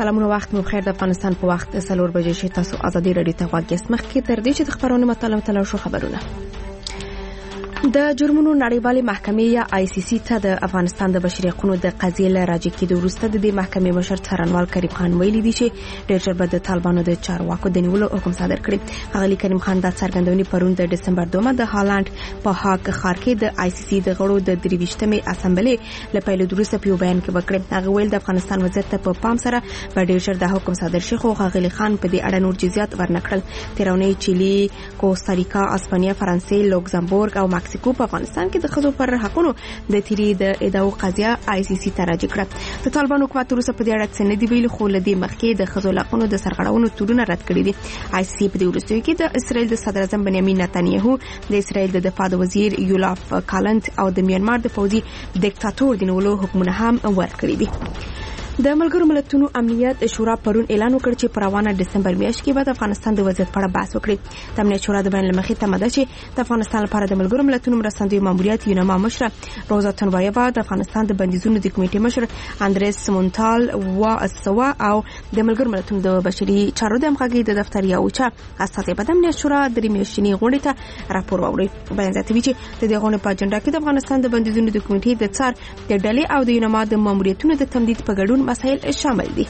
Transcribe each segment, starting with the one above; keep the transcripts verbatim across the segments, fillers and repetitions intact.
سلامونه، وخت مو بخیر. د افغانستان په وخت څلور بجې شي. تاسو ازادي رادیو ته غوږ یاست. مخکې تر دې چې د خبرونو مطالعه تلل شو خبرونه د جرمونو نړیوالې محکمې یا آی سی سی ته د افغانستان د بشري حقوقو د قضیې له راجع کېدو وروسته د دې محکمې مشر څارنوال کریم خان ویلي دی چې ډېر ژر به د طالبانو د چارواکو د نیولو حکم صادر کړي. ښاغلي کریم خان دا څرګندونې پرون د ډسمبر دومه د هالند په هاګ ښار کې د آی سی سی د غړو د درویشتمې اسمبلې له پیلېدو وروسته په یو بیان کې وکړ. هغه ویل د افغانستان وضعیت ته په پام سره به ډېر ژر د حکم صادر شي، خو ښاغلي خان په دې اړه نور جزئیات ورنکړل. تیرونی چیلي، کوستاریکا، اسپانیا، فرانسې، لوکزامبورګ او مکسیکو په افغانستان کې د خزو پر حقونو د تیری د ادعاو قضیه آی سی سی ته راجع کړه. د طالبانو حکومت وروسته په دې اړه څه نه دی ویلي، خو لدې مخکې د خزو حقونو د سرغړونو تورونه رد کړي دي. آی سی سی په دې وروستیو کې د اسرائیل د صدر اعظم بنیامین نتانیاهو، د اسرائیل د دفاع د وزیر یولاف کالنت او د میانمار د پوځي دیکتاتور د نیولو حکمونه هم ورکړي دي. د ملګرو ملتونو امنیت شورا پرون اعلان وکړ چې پر روانه دسمبر میاشت کې به د افغانستان د وضعیت په اړه بحث وکړي. د امنیت شورا د بیان لمخې تماده چې د افغانستان لپاره د ملګرو ملتونو مرستندوی ماموریت یونما مشر روزا تنبایوا، د افغانستان د بندیزونو د کمیټې مشر اندریس مونتال و اسوا او د ملګرو ملتونو د بشري چارو د همغږي د دفتر یا اوچا استازي په د امنیت شورا د میاشتنی غونډې ته راپور وړي. بیان زیاتوي چې د دې غونډې په اجنډا کې د افغانستان د بندیزونو د کمیټې د څار د ډلې او د یونما د ماموریتونو د تمدید په ګډون مسایل شامل دي.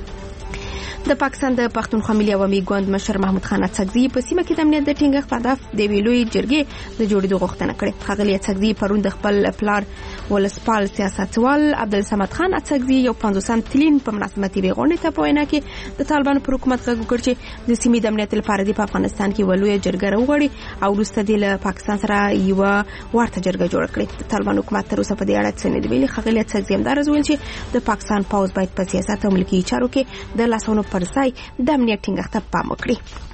د پاکستان د پښتونخوا ملي عوامي ګوند مشر محمود خان اڅکزي په سیمه کې د امنیت د ټینګښت په هدف د ویلوي جرګې د جوړېدو غوښتنه کړې. ښاغلي اڅکزي پرون د خپل پلار ولسپال سیاستوال عبدالصمد خان اڅکزي یو پنځوسم تلین په مناسبتي غونډې ته په وینا کې د طالبانو پر حکومت غږ وکړ چې د سیمې د امنیت لپاره د افغانستان کې ولوي جرګه راوغړي او وروسته د پاکستان سره یو ورته جرګه جوړ کړي. د طالبانو حکومت تر اوسه په دې اړه څه نه دی ویلي. ښاغلي اڅکزي هم دا راوویل چې د پاکستان پوځ باید په سیاست او ملکي چارو کې د لاسونو پر ځای د امنیت ټینګښت ته پام وکړي.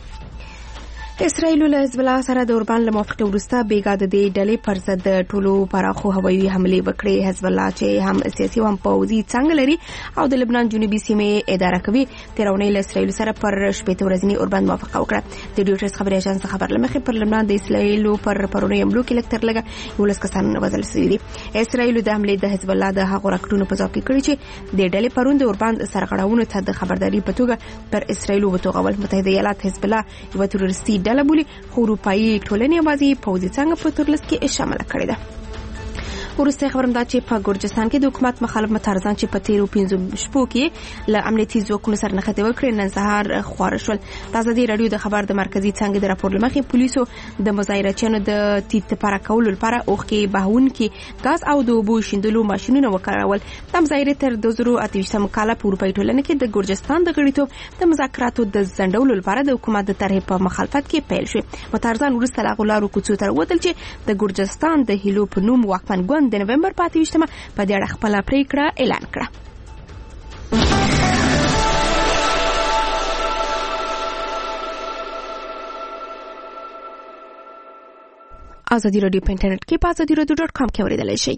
اسرائیل له حزب الله سره د اوربان له موافقې وروسته بیګا د دې ډلې پر ضد د ټولو پراخو هوایي حملې وکړې. حزب الله چې هم سیاسي او هم پوځي څنګه لري او د لبنان جنوبي سیمې اداره کوي، تیرونی له اسرائیل سره پر شپږ ورځنی اوربان موافقه وکړه. د ډیوټرز خبري اژانس خبر لمخې پر لبنان د اسرائیل پر پرونی حملو کې لکتر لګه ولس کسان وژل شوي دي. اسرائیل د حملې د حزب الله د هغو راکټونو په ځواب کې کړی چې د ډلې پرون د اوربان سرغړونو ته د خبرداري په توګه پر اسرائیل وتوغول. متحده ایالات حزب الله یو تروریستي ډله بولي، خو اروپایي ټولنې بازي پوځي څنګه په تورلس کې شامل کړي ده. ورسته خبرم دا چې په ګورجستان کې د حکومت مخالف مترازان چې په تیرو پنځو شپو کې له امنیتي ځواکونو سره نښتې وکړې نن سهار خوار شول. د ازادي رادیو د خبر د مرکزی څنګه د راپور لمخې پولیسو د مظاهرچیانو د تیت پاره کولو لپاره اوخکې بهون کې غاز او د اوبو شیندلو ماشينونه وکارول. د مظاهرې تر دوه زره اته ویشت مقاله په اروپایي ټولنه کې د ګورجستان د غړیتوب د مذاکراتو د ځنډولو لپاره د حکومت د طرحې په مخالفت کې پیل شو. مترازان ورسته لا غلارو کوڅو تر وتل چې د ګورجستان د هیلو په نوم واکمن ګوند د نومبر په اته ویشتمه په دې اړه خپل پریکړه اعلان کړه. ازادي رادیو په انټرنیټ کې په ازادي رادیو ډاټ کام کې اوریدلای شئ.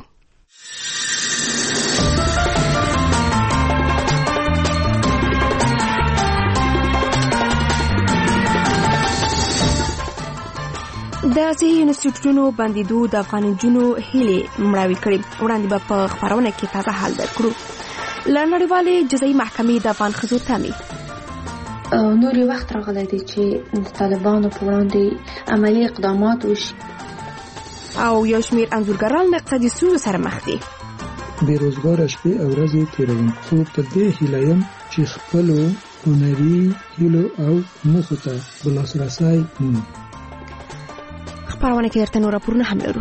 د صحي انسټیټیوټونو بندیدو د افغان جنونو هیلې مړاوي کړې. وړاندې به په خبرونه کې تازه حال درکړو. له نړیوالې جزایي محکمې د افغان ښځو تمې نوري وخت راغلی دی چې د طالبانو په وړاندې عملي اقدامات وشي او یو شمېر انځورګران له اقتصادي ستونزو سره مخ دي. بېروزګاره شپې او ورځې تېروم، خو تر دې هیله یم چې خپلو هنري هیلو او موخو ته به لاسرسی مومي. خبرونه کې درته نور راپورونه هم لرو.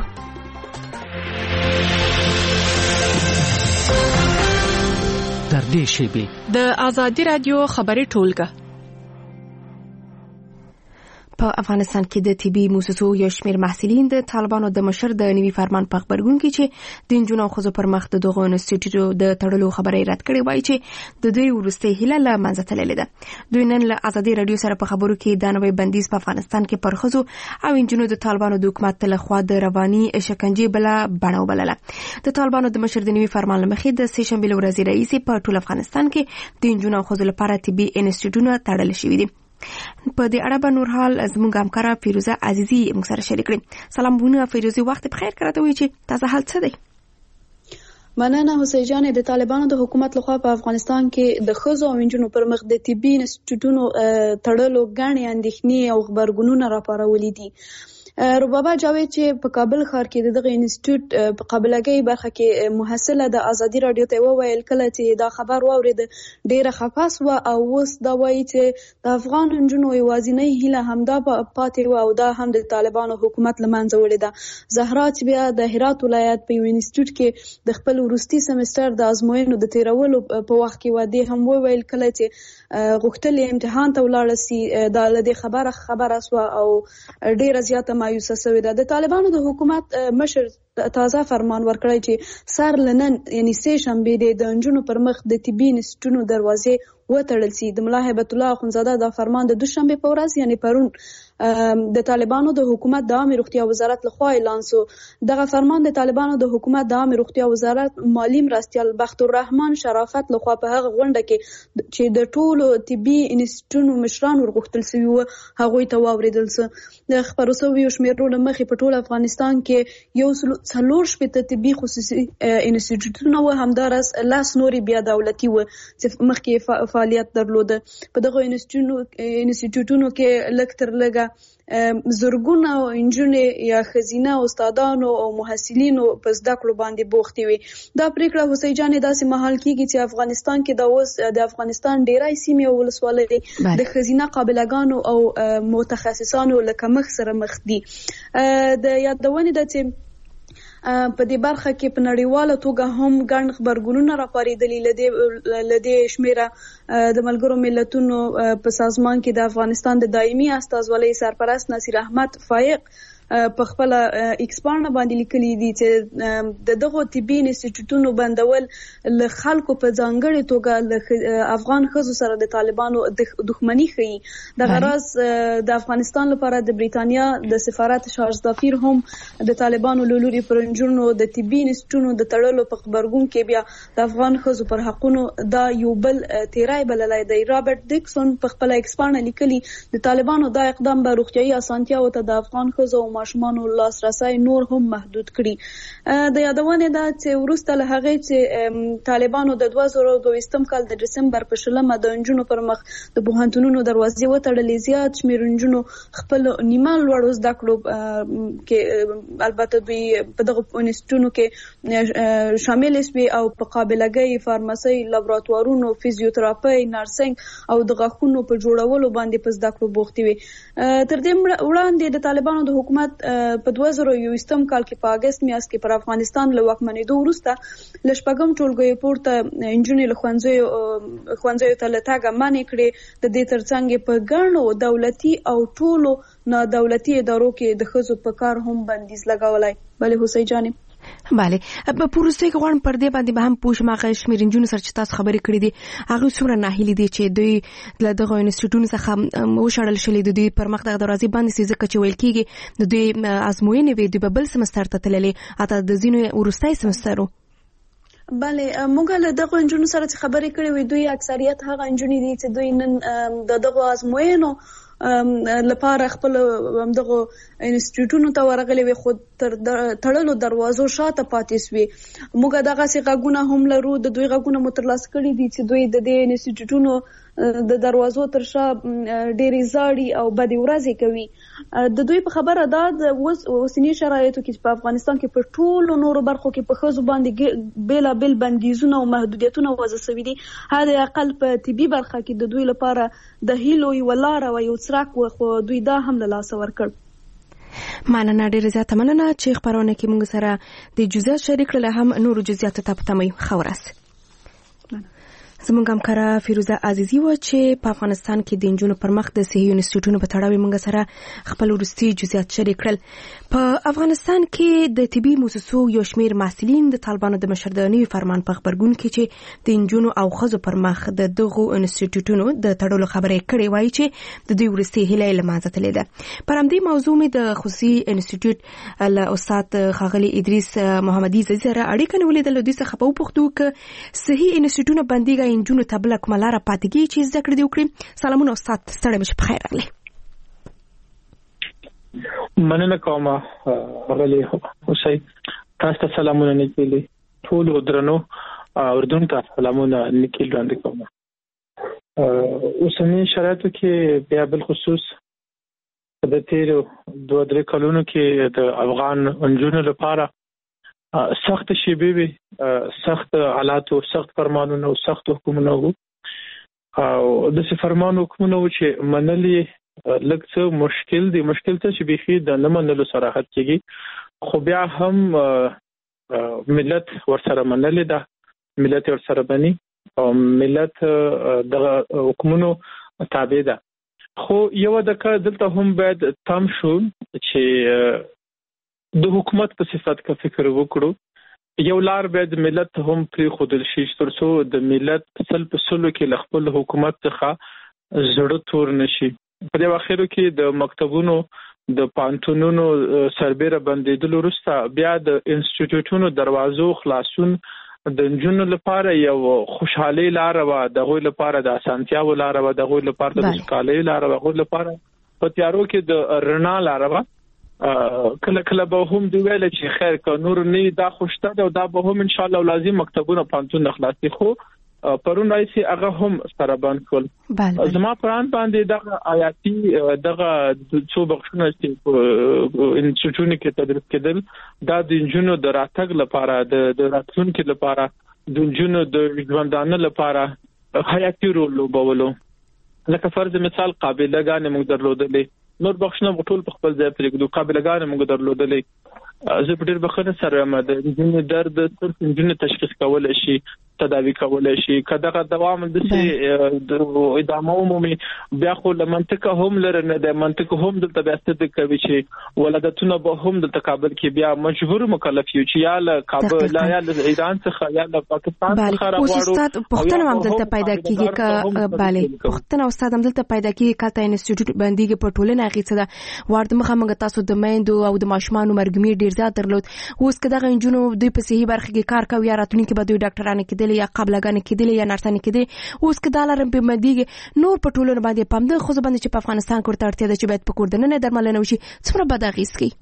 در دې شیبې د ازادي رادیو خبري ټولګه په افغانستان کې د طبي موسسو یو شمېر محصلین د طالبانو د مشر د نوي فرمان په خبرګون کې چې د نجونو او ښځو پر مخ د دغو انسټیټیوټو د تړلو خبرې رد کړې وایي چې د دوی وروستۍ هیله له منځه تللې ده. دوی نن له ازادي رادیو سره په خبرو کې دا نوی بندیز په افغانستان کې پر ښځو او نجونو د طالبانو د حکومت له خوا د رواني شکنجې بله بڼه وبلله. د طالبانو د مشر د نوي فرمان له مخې د سې شنبې له ورځې راهیسې په ټول افغانستان کې د نجونو او ښځو لپاره طبي انسټیټیوټونه تړل شوي دي. په دې اړه به نور حال زموږ همکاره فیروزه عزیزی موږ سره شریک کړي. سلام بونه فیروزه، وخت بخیر. کړه ته وی چې تازه حال څه دی؟ مننه حسین جان. د طالبانو د حکومت لخوا په افغانستان کې د ښځو او نجونو پر مخ د طبي انسټیټیوټونو تړلو ګڼې اندېښنې او غبرګونونه راپارولي دي. ربابه جاوید چې په کابل ښار کې د دغه انسټیټیوټ په قابلګۍ برخه کې محصله د ازادي رادیو ته وویل کله چې دا خبر واورید ډیره خفه سوه او اوس دا وایي چې د افغان نجونو یوازینۍ هیله همدا پاتې وه او دا هم د طالبانو حکومت له منځه وړې ده. زهرا چې بیا د هرات ولایت په یو انسټیټیوټ کې د خپل وروستي سمستر د ازموینو د تیرولو په وخت کې و دې هم وویل کله چې غوښتل امتحان ته ولاړه سي دا له دې خبره خبره سوه او ډیره زیاته مایوسه سوې ده. د طالبانو د حکومت مشر تازه فرمان ورکړی چې سر لنن یعنی سه شنبې د نجونو پر مخ د طبي انسټیټیوټونو دروازې وتړل سي. د ملا هیبت الله اخونزاده دا فرمان د دوشنبه په ورځ یعنی پرون د طالبانو د حکومت د عامه روغتیا وزارت لخوا اعلان سو. دغه فرمان د طالبانو د حکومت د عامه روغتیا وزارت مالی مرستیال بخت الرحمن شرافت لخوا په هغه غونډه کې چې د ټولو طبي انسټیټیوټونو مشران ورغوښتل شوي وو هغوی ته واوریدل سو. د خبرو شویو شمیرونو مخې په ټول افغانستان کې یو څلور شپېته طبي خصوصي انسټیټیوټونه وو، همداراز لس نورې بیا دولتي وو چې مخکې فعالیت درلوده. په دغه انسټیټیوټونو کې لږ تر لږه زرګونه نجونې یا ښځینه استادانو او محصلینو په زده کړو باندې بوختې وي. دا پریکړه حسین جان داسې مهال کیږي چې افغانستان کې د اوس د افغانستان ډیری سیمې او ولسوالۍ د ښځینه قابلګانو او متخصصانو له کمښت سره مخ دي. د یادونې ده چې په دې برخه کې په نړیواله توګه هم ګڼ خبرګونونه راپارېدلي. لدې شمیره د ملګرو ملتونو په سازمان کې د افغانستان د دایمي استازولۍ سرپرست نصیر احمد فایق په خپل ایکس پاڼه باندې لیکلي دي چې د دغه طبي انسټیټیوټونو بندول له خلکو په ځانګړې توګه له افغان ښځو سره د طالبانو دښمني ښيي. دغه راز د افغانستان لپاره د بریتانیا د سفارت شارژ دافیر هم د طالبانو له لوري پر نجونو د طبي انسټیټیوټونو د تړلو په خبرګون کې بیا د افغان ښځو پر حقونو دا یو بل تیرای بللی دی. رابرټ ډیکسون په خپل ایکس پاڼه لیکلي د طالبانو دا اقدام به روغتیایي اسانتیاو ته د افغان ښځو ماشومانو لاسرسی نور هم محدود کړي. د یادونې ده چې وروسته له هغې چې طالبانو د دوه زره دویستم کال د ډسمبر په شلمه د نجونو پر مخ د پوهنتونونو دروازې وتړلې، زیات شمېر نجونو خپل نیمه لوړو زده کړو کې البته دوی په دغه انسټیټیوټونو کې شامل شوي او په قابلګۍ فارمسۍ، لابراتوارونو، فزیوتراپۍ، نرسنګ او د غاښونو په جوړولو باندې په زده کړو بوختې وي. تر دې وړاندې د طالبانو د حکومت په دوه زره یوویشتم کال کې په اګست میاشت کې پر افغانستان له واکمنېدو وروسته له شپږم ټولګیو پورته نجونې له ښوونځیو ښوونځیو ته له تګه منع کړې. د دې ترڅنګ په ګڼو دولتي او ټولو نادولتي ادارو کې د ښځو په کار هم بندیز لګولی. بلې حسین جانې بله په پوروستۍ کې غواړم پر دې باندې به هم پوه شم هغه شمېر نجونو سره چې تاسو خبرې کړې دي هغوی څومره ناهیلې دي چې دوی له دغه انسټیټیوټونو څخه وشړل شوي د دوی پر مخ دغه دروازې بندې سي ځکه چې ویل کېږي د دوی ازموینې وې دوی به بل سمستر ته تللې حتی د ځینو وروستی سمستر و. بله موږ له دغو نجونو سره چې خبرې کړې وې دوی اکثریت هغه نجونې دي چې دوی نن د دغو ازموینو لپاره خپل دغه انسټیټیوټونو ته ورغلي وي خو تر تړلو دروازو شاته پاتې سوي. موږ دغسې غږونه هم لرو، د دوی غږونه مو ترلاسه کړي دي چې دوی د دې انسټیټیوټونو د دروازو تر شا ډېرې زاړي او بدې ورځې کوي. د دوی په خبره دا د اوسني شرایطو کې په افغانستان کې په ټولو نورو برخو کې په ښځو باندې بېلابېل بندیزونه او محدودیتونه وضع سوي دي. حد اقل په طبي برخه کې د دوی لپاره د هیلو یوه لاره وه، یو څرک و، خو دوی دا هم له لاسه ورکړ. مننه، ډېره زیاته مننه چې خپرونه کې موږ سره د جزئیات شریک کړل، هم نورو جزئیاتو ته په تمه یو. ښه ورځ. زموږ همکاره فیروزه عزیزي وه چې په افغانستان کې د نجونو پر مخ د صحي انسټیټیوټونو په تړاو موږ سره خپل وروستي جزئیات شریک کړل. په افغانستان کې د طبي مؤسسو یو شمېر محصلین د طالبانو د مشر د نوي فرمان په خبرګون کې چې د نجونو او ښځو پر مخ د دغو انسټیټیوټونو د تړلو خبرې کړې وایي چې د دوی وروستي هیله یې له منځه تللې ده. پر همدې موضوع مې د خصوصي انسټیټیوټ له استاد ښاغلي ادریس محمدي زیزي سره اړیکه نیولې ده. له دوی څخه به وپوښتو که صحي انسټیټیوټونه بندېږي نجونو ته بله کومه لاره پاتې کېږي چې زده کړې دې وکړي. سلامونه استاد، ستړی مې چې په خیر راغلی. مننه کوم ښاغلی حسین، تاسو ته سلامونه نیکې. ټول درنو اردن ته سلامونه لیکل وړاندې کوم. اوسنی شرایطو کې بیا بل خصوص د تیر دوه درې کلونو کې د افغان انجونو لپاره سخت شیبې وي، سخت حالات او سخت فرمانونه او سخت حکومتونه وو او د څه فرمان حکومتونه وو چې منلي لږ څه مشکل دي مشکل ته چې بيخي د نه منلو صراحت کېږي، خو بیا هم ملت ورسره منلي ده، ملت ورسره بني او ملت د حکومتونو تابع ده. خو یو د کار دلته هم باید تم شو چې د حکومت په صفت کې فکر وکړو. یو لار باید ملت هم پری خودل شي ترڅو د ملت سل په سلو کې خپل حکومت څخه زړه تور نشي. په دې واخیرو کې د مکتبونو د پانتونونو سربېره بندیدل وروسته بیا د انسټیټیوټونو دروازو خلاصون د انجونو لپاره یو خوشحالي لار و، د غوي لپاره د اسانتیا و لار و، د غوي لپاره د سکالي لار و، غوي لپاره په تیارو کې د رڼا لار و. کله کله به هم دی ویل چې خیر که نور نه دا خوشته ده او دا به هم ان شاء الله لازم مکتبونه پانتون خلاصي، خو پرون راځي هغه هم سره باندې کول. زما پران باندې دغه آیاتي دغه څو بخښونه چې انسټیټیوټونو کې تدریس کېدل دا د انجونو د راتګ لپاره د راتلونکو لپاره د انجونو د ژوندانه لپاره حیاتي رول لوبولو. لکه فرض مثال قابله ګانې موږ درلودلې، نور بخښنه ټول په خپل ځای پرېږدو، قابله ګانې موږ درلودلې. زه په ډېر بخښنه سره یم د انجونو درد صرف انجونو تشخیص کولای شي، تداوی کولای شي، کداغه دوام د ادامه عمومي بیا خو له منطقه هم لره نه د منطقه هم د تبعثت کوي چې ولادتونه به هم د تقابل کې بیا مجبور مکلف یو چې یا له کابل یا له ایران څخه یا له پاکستان څخه راوړو. استاد پښتنه هم دلته پیدا کیږي ک bale پښتنه استاد هم دلته پیدا کیږي کله انسټیټیوټ باندې په ټولنه اخیسته ده ورته مخه موږ تاسو د میندو او د ماشومان مرګمیر ډیر زیات درلود. اوس کداغه انجونو دوی په صحیح برخه کې کار کوي یا راتلونکي به دوی ډاکټرانه کېدل یا قابلګان کېدل یا نرسانه کېدل. اوس کداله رم په مدیګ نور په ټولنه باندې پام ده، خو باندې چې په افغانستان کې ورته اړتیا ده چې باید په کوردنه درملنه وشي. څومره بد اغیز کوي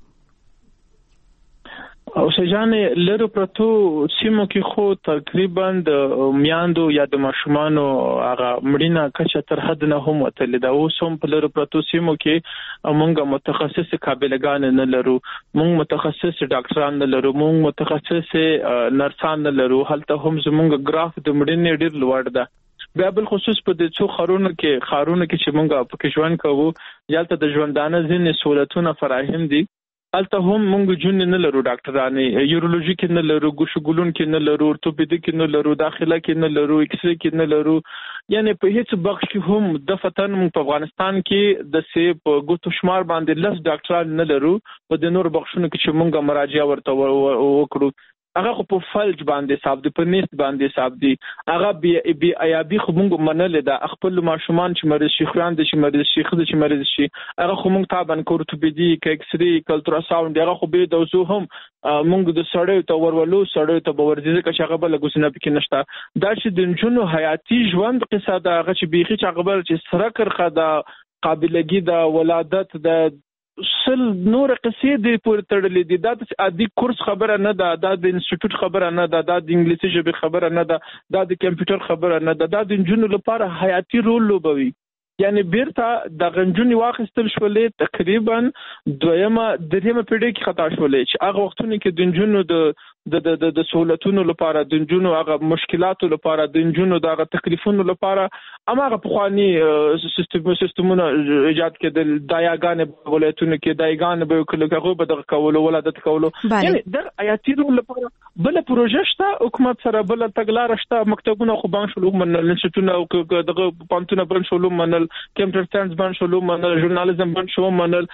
او سجانه لرو پرتو سیمو کې خو تقریبا د میاندو یا د ماشومانو هغه مړینه کچه تر حد نه هم وتل دا. اوس هم په لرو پرتو سیمو کې موږ متخصص قابلګان نه لرو، موږ متخصص ډاکټران نه لرو، موږ متخصص نرسان نه لرو. هلته هم زموږ ګراف د مړینې ډیر لوړ ده. بیا بل خصوص په دې څو خارونو کې خارونو کې چې موږ په کې ژوند کوو یالته د ژوندانه ځینې سہولتونه فراهم دي. الته هم موږ جون نه لرو، ډاکټرانه یورولوژي کې نه لرو، ګوشګولون کې نه لرو، اورتوپیډیک کې نه لرو، داخله کې نه لرو، ایکس ری کې نه لرو. یعنی په هیڅ بخش کې هم د فتن په افغانستان کې د سی په ګوتو شمار باندې لس ډاکټران نه لرو. په د نور بخښونو کې چې موږ مراجعه ورته وکړو هغه خو په فلج باندې حساب دي، په نیست باندې حساب دي. هغه بي بي ایابي خو موږ منل ده خپل ماشومان چې مریض شي، خوان دي چې مریض شي، خدای چې مریض شي، هغه خو موږ تابع اورتوپیډیک، ایکس ری، الټراساوند هغه خو به د وسو هم موږ د سړیو ته ورولو سړیو ته باورځي چې هغه بل غوسنه پکې نشته. دا چې د جنونو حیاتي ژوند قصه ده هغه چې بيخي چې هغه بل چې سره کرخه ده قابلګي ده ولادت ده سل نور قصې دې پورې تړلې دي. دا د عادي کورس خبره نه ده، دا د انسټیټیوټ خبره نه ده، دا د انګلیسي ژبې خبره نه ده، دا د کمپیوټر خبره نه ده، دا د انجونو لپاره حیاتي رول لوبوي. یعنی بیرته د غنجونی واخستل شولې تقریبا دویمه دریمه پیړۍ کې خطا شولې چې هغه وختونه کې د انجونو د د د د سہولتونو لپاره د انجونو هغه مشکلاتو لپاره د انجونو دغه تکلیفونو لپاره اماغه پخوانی سیستم سیستمونه ایجاد کېدل. دایاګان ولایتونو کې دایګان به کله به دغه کولو ولادت کولو یعنی د آیاتي رول لپاره بل پروژه شته، حکومت سره بل تګلار شته، مکتبونه خو بان شلو منل، انسټیټونه او دغه پانتونه بان شلو منل، کمپیوټر ساينس بان شلو منل، ژورنالیزم بان شلو منل،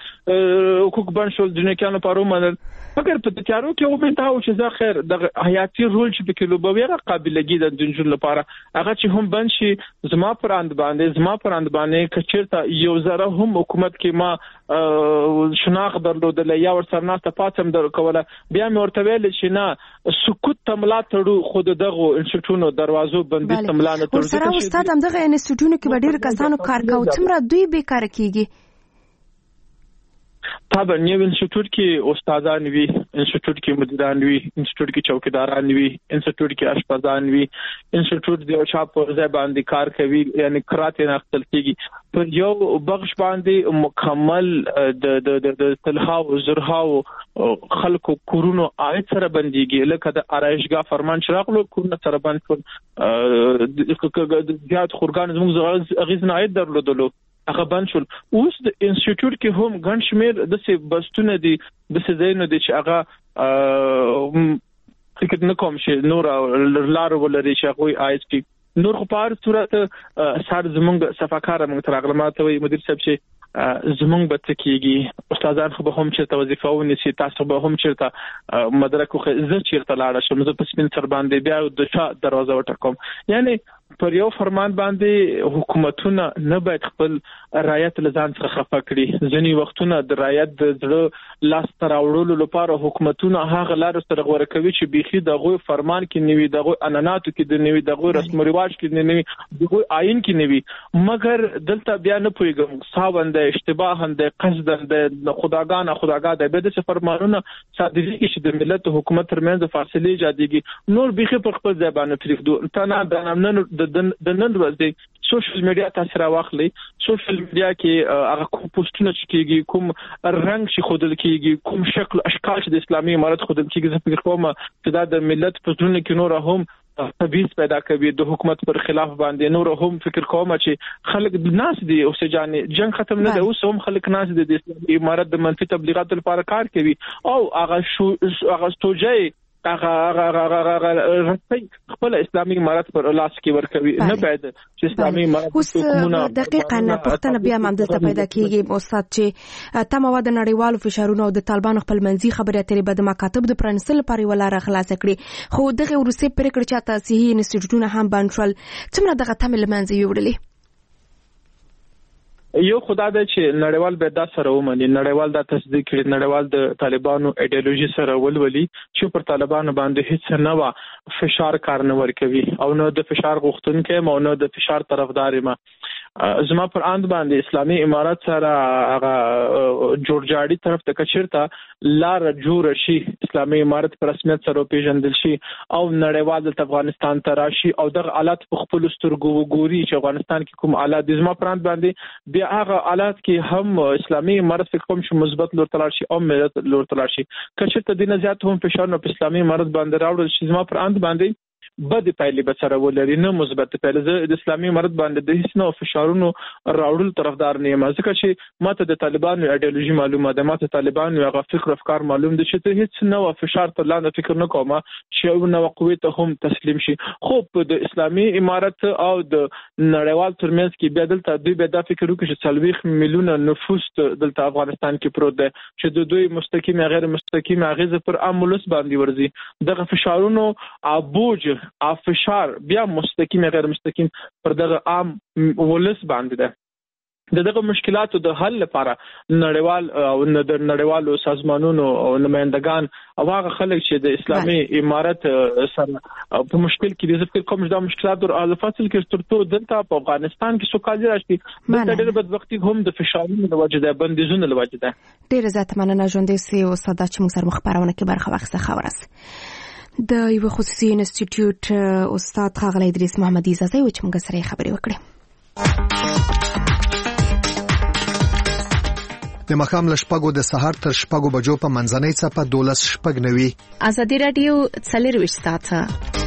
حقوق بان شلو جنکانو پارو منل. مګر په تیارو کې ومن تاو چې ځا خیر د حیاتي رول چې په کلو به ویره قابلګي د دنجل لپاره هغه چې هم بن شي زما پراند باندې زما پراند باندې کچرته یو زره هم حکومت کې ما شناخ درلودل یا ور سره نه پاتم در کوله بیا مې ورته ویل چې نه سکوت تملا تړو خود دغه انسټیټونو دروازو بندي تملا نه تړو. سره استاد هم دغه انسټیټونو کې ډېر کسانو کار کوي، څومره دوی به کار کوي؟ طبعا یو انسټیټیوټ کې استادان وي، انسټیټیوټ کې مدیران وي، انسټیټیوټ کې چوکیداران وي، انسټیټیوټ کې اشپزان وي، انسټیټیوټ د یو چا په ځای باندې کار کوي، یعنی کرات نه خپل کېږي پر یو بخش باندې مکمل د د د تلهاو زرهاو خلکو کورونو آیت سره بنديږي، لکه د آرایشګاه فرمان شراغلو کورونه سره بند کړ، د زیات خورګان زموږ غیزن آیت درلودلو هغه بند شول. اوس د انسټیټیوټ کې هم ګڼ شمېر د څه بستونه دي، د څه ځایونه دي چې هغه فکر نه کوم چې نور لار ولري چې هغه آیت کې نور خو په هر صورت سر زمونږ صفاکار موږ تر اغلمات وي مدیر صاحب چې زمونږ به تکیږي استادان خو به هم چې وظیفه ونیسي، تاسو به هم چې مدرک خو زه چیرته لاړ شم، زه په سپین سر باندې بیا د شا دروازه وټکوم. یعنی پر یو فرمان باندې حکومتونه نه باید خپل رعایت لزان څخه خفه کړي. ځینی وختونه د رعایت د زړه لاس تر اورولو لپاره حکومتونه هغه لار سره غوړه کوي چې بيخي دغه فرمان کې نیوي، دغه اناناتو کې د نیوي، دغه رسم رواج کې د نیوي، دغه آئین کې نیوي، مګر دلته بیا نه پويګم صاحب د اشتباه د قصد د خداګان خداګا د بده فرمانونه صادري کې چې د ملت حکومت ترمنځ فاصله ایجادېږي. نور بيخي پر خپل ځای باندې پریږدو ته نه بنامنن د نن ورځې سوشل میډیا تاسو راوخلي. سوشل میډیا کې هغه کوم پوسټونه چې کېږي، کوم رنگ چې خودل کېږي، کوم شکل اشکال چې د اسلامي امارت خودل کېږي، زه فکر کوم چې دا د ملت په ژوند کې نور هم تبعیض پیدا کوي، د حکومت پر خلاف باندې نور هم فکر کوم چې خلک ناس دي او سجانې جنگ ختم نه دی، اوس هم خلک ناس دي د اسلامي امارت د منفي تبلیغات لپاره کار کوي او هغه شو هغه توجه هغه هغه هغه رسمي خپل اسلامي امارت پر لاس کې ورکوي. نه باید چې اسلامي امارت حکومتونه دقیقاً پښتنه بیا هم دلته پیدا کیږي استاد چې تمام د نړیوالو فشارونو او د طالبانو خپل منځي خبرې اترې به د مکاتب د پرانستل لپاره ولاره خلاص کړي، خو دغه ورسې پرېکړه چې تاسیسي انسټیټیوټونه هم بند شول، څومره دغه تمل منځي وړلې؟ یو خدا د چې نړیوال به دا سره ومني، نړیوال دا تصدیق کړي، نړیوال د طالبانو ایډیالوژي سره ولولي چې پر طالبانو باندې هیڅ نه وا فشار کار نه ورکوي او نو د فشار غوښتونکو او نو د فشار طرفدار ما زما پر اند باندې اسلامي امارات سره هغه جوړجاړي طرف ته کچرته لار جوړ شي، اسلامي امارات پر رسمیت سره پیژندل شي او نړیوال د افغانستان ته راشي او دغه حالات په خپل سترګو وګوري چې افغانستان کې کوم حالات د زما پر اند باندې بیا هغه حالات کې هم اسلامي امارات فکر کوم چې مثبت لور تلل شي او ملت لور تلل شي. کچرته د نه زیات هم فشار په اسلامي امارات باندې راوړل شي، زما پر اند باندې بد پایلې به سره ولري، نه مثبت پایلې. زه د اسلامي امارت باندې د هیڅ نو فشارونو راوړل طرفدار نه یم، ځکه چې ماته د طالبانو ایډیالوژي معلومه ده، ماته طالبانو هغه فکر افکار معلوم دي چې ته هیڅ نو فشار ته لاندې فکر نه کوم چې یو نو قوت ته هم تسلیم شي. خو په د اسلامي امارت او د نړیوال ترمنځ کې بیا دلته دوی به دا فکر وکړي چې څلويخ میلیونه نفوس دلته افغانستان کې پروت دی چې د دوی مستقیم یا غیر مستقیم اغیزه پر عامولس باندې ورزي. دغه فشارونو ابوج او فشار بیا مستقیم غیر مستقیم پر دغه عام ولس باندې ده. دغه مشکلاتو د حل لپاره نړیوال او د نړیوالو سازمانونو او نمائندگان او هغه خلک چې د اسلامي امارت سره په مشکل کې دي، ځکه کوم دا مشکلات او فاصل کې ترته دلته په افغانستان کې سوکالي راشي، د ډېر بدبختی هم د فشارونو د وجې ده، بندیزونو د وجې ده. ډېر زیات مننه ژوندې سي استاد چې موږ سره مخبرونه کې برخه واخیسته. خبرس د یو خصوصي انسټیټیوټ استاد ښاغلی ادریس محمدي زازی و چې موږ سره خبرې وکړې. د مخام له شپږو د سهار تر شپږو بجو په منځنۍ څپه دولس شپږ نوي. ازادي راډیو څلرویشت ساعته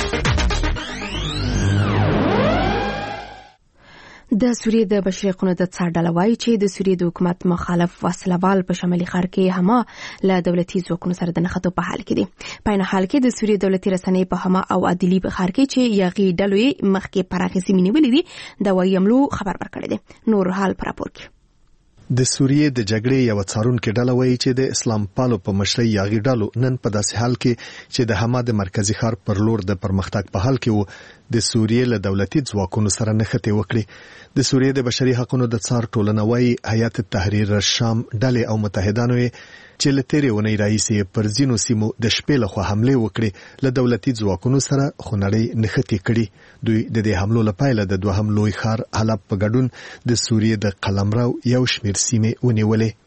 د سوریې د بشري حقوقو د څار ډله وایي چې د سوریې د حکومت مخالف وسلوال په شمالي ښار کې هما له دولتي ځواکونو سره د نښتو په حال کې دي. په عین حال کې د سوریې دولتي رسنۍ په هما او عدلي په ښار کې چې یغي ډلې مخکې پراخې سیمې نیولې دي د وایي عملو خبر ورکړی دی. نور حال پر راپور کې د سوریې د جګړې یو څارونکو ډله وایي چې د اسلام پالو په مشرۍ یاغي ډلو نن په داسې حال کې چې د حما د مرکزی ښار پر لور د پرمختګ په حال کې وو د سوریې له دولتي ځواکونو سره نښتې وکړي. د سوریې د بشري حقوقو د څار ټولنه وایي هیئت تحریر الشام ډلې او متحدانو چې له تیرې اونۍ راهیسې پر ځینو سیمو د شپې لخوا حمله وکړي له دولتي ځواکونو سره خونړۍ نښتې کړي. دوی د دې حملو لپاره د دوهم لوی ښار حلب په ګډون د سوریې د قلمرو یو شمېر سیمې ونیولې.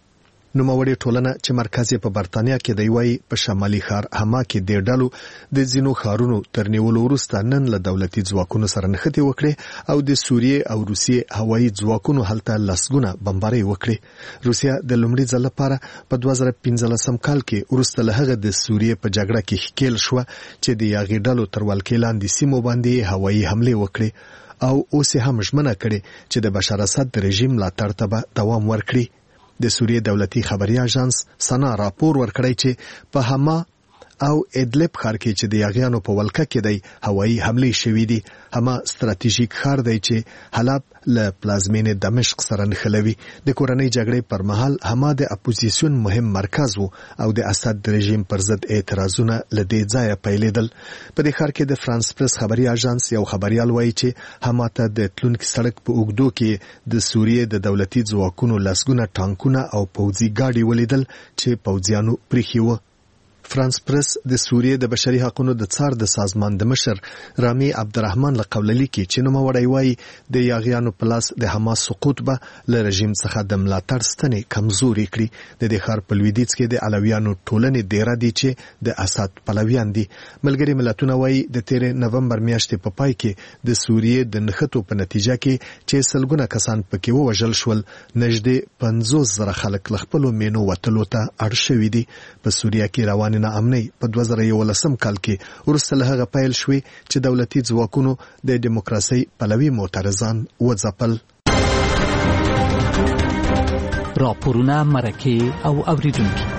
نوموړي ټولنه چې مرکز یې په برتانیا کې دی وایي په شمالي ښار هما کې د ډالو د ځینو ښارونو تر نیولو وروسته نن له دولتي ځواکونو سره نښتې وکړې او د سوریې او روسیې هوایي ځواکونو هلته لسګونه بمبارۍ وکړې. روسیا د لومړي ځل لپاره په دوه زره پنځلسم کال کې وروسته له هغه د سوریې په جګړه کې ښکېل شوه چې د یاغي ډلو تر ولکې لاندې سیمو باندې هوایي حملې وکړې او اوس یې هم ژمنه کړې چې د بشار اسد د رژیم ملاتړ ته به دوام ورکړي. د سوریې دولتي خبري اژانس سنا راپور ورکړی چې په هما او ادلب ښار کې چې د یاغیانو په ولکه کې دی هوایي حملې شوې دي. هما ستراتیژیک ښار دی چې حلب له پلازمینې دمشق سره نښلوي. د کورنۍ جګړې پر مهال هما د اپوزیسیون مهم مرکز وو او د اسد د رژیم پر ضد اعتراضونه له دې ځایه پیلېدل. په دې ښار کې د فرانس پریس خبري اژانس یو خبريال وایي چې هما ته د تلونکي سړک په اوږدو کې د سوریې د دولتي ځواکونو لسګونه ټانکونه او پوځي ګاډي ولیدل چې پوځیانو پریښي وو. فرانس پریس د سوریې د بشري حقوقو د څار د سازمان د مشر رامي عبدالرحمن له قوله لیکي چې نوموړی وایي د یاغیانو په لاس د حماس سقوط به له رژیم څخه د ملاتړ ستنې کمزوري کړي. د دې ښار په لویدیځ کې د علویانو ټولنې ډیره دي چې د اسد پلویان دي. ملګري ملتونه وایي د تیرې نومبر میاشتې په پای کې د سوریې د نښتو په نتیجه کې چې سلګونه کسان پکې ووژل شول نږدې پنځوس زره خلک له خپلو مینو وتلو ته اړ شوي دي. په سوریه کې روان ناامنۍ په دوه زره یولسم کال کې وروسته له هغه پیل شوې چې دولتي ځواکونو د دیموکراسۍ پلوي معترضان وځپل. راپورونه مرکه او اوریدونکي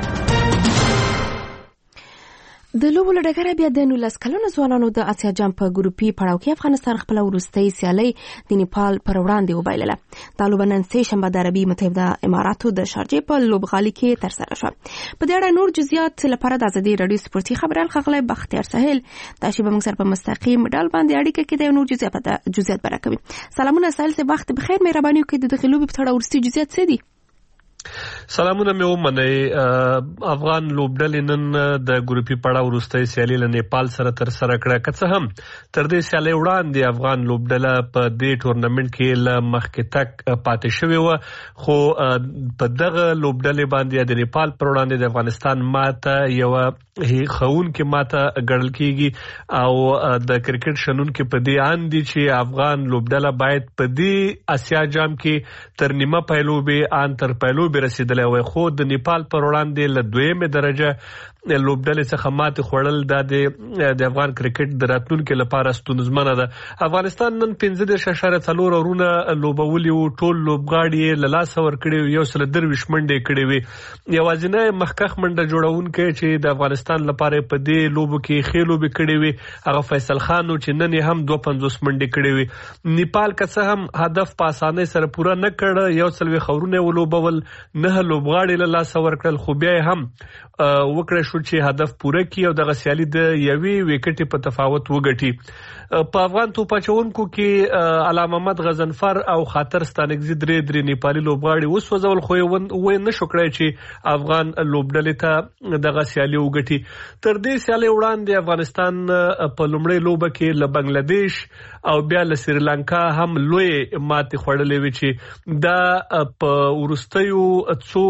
د لوبو له ډګره بیا د نولس کلونو ځوانانو د اسیا جام په ګروپي پړاو کې افغانستان خپل وروستۍ سیالي د نیپال پر وړاندې وبایلله. دا لوبه نن سه شنبه د عربي متحده اماراتو د شارجې په لوبغالي کې ترسره شوه. په دې اړه نور جزئیات لپاره د ازادي رادیو سپورتي خبريال خغلی بختیار سهیل دا شی به موږ سره په مستقیم ډول باندې اړیکه کې د نور جزئیات جزئیات برکوي. سلامونه سهیل، سه وخت بخیر، مهرباني وکړئ د دغه لوبې په اړه ورستي جزئیات څه دي؟ سلامونه مې ومنئ. افغان لوبډلې نن د ګروپي پړاو وروستۍ سیالي له نیپال سره ترسره کړه. که څه هم تر دې سیالۍ وړاندې افغان لوبډله په دې ټورنمنټ کې له مخکې تک پاتې شوې وه، خو په دغه لوبډلې باندې د نیپال پر وړاندې د افغانستان ماته یوه خونکې ماته ګڼل کېږي او د کرکټ شنونکي په دې اند دي چې افغان لوبډله باید په دې اسیا جام کې تر نیمه پایلوبې ان تر پایلوبې رسیدلی وای، خو د نیپال پر وړاندې له دویمې درجه لوبډلې څخه ماتې خوړل دا د افغان کرکټ د راتلونکي لپاره ستونزمنه ده. افغانستان نن پنځه دېرش اعشاریه څلور اورونه لوبولي وو، ټول لوبغاړي یې له لاسه ورکړي وو، یو سل درویشت منډې کړې وې. یوازینی مخکښ منډه جوړونکی چې د افغانستان لپاره په دې لوبو کې ښې لوبې کړې وې هغه فیصل خان و چې نن یې هم دوه پنځوس منډې کړې وې. نیپال که څه هم هدف په اسانۍ سره پوره نه کړ، یو څلوېښت اورونه یې ولوبول، نه لوبغاړي له لاسه ورکړل، خو بیا یې هم وکړه شو چې هدف پوره کړي او دغه سیالي د یوې وکټې په تفاوت وګټي. په افغان توپ اچونکو کې علامه محمد غضنفر او خاطر ستانکزي درې درې نیپالي لوبغاړي وسوځول، خو یې نه شو کړی چې افغان لوبډلې ته دغه سیالي وګټي. تر دې سیالي وړاندې افغانستان په لومړۍ لوبه کې له بنگلادیش او بیا له سریلانکا هم لوی ماتې خوړلې وې چې دا په وروستیو څو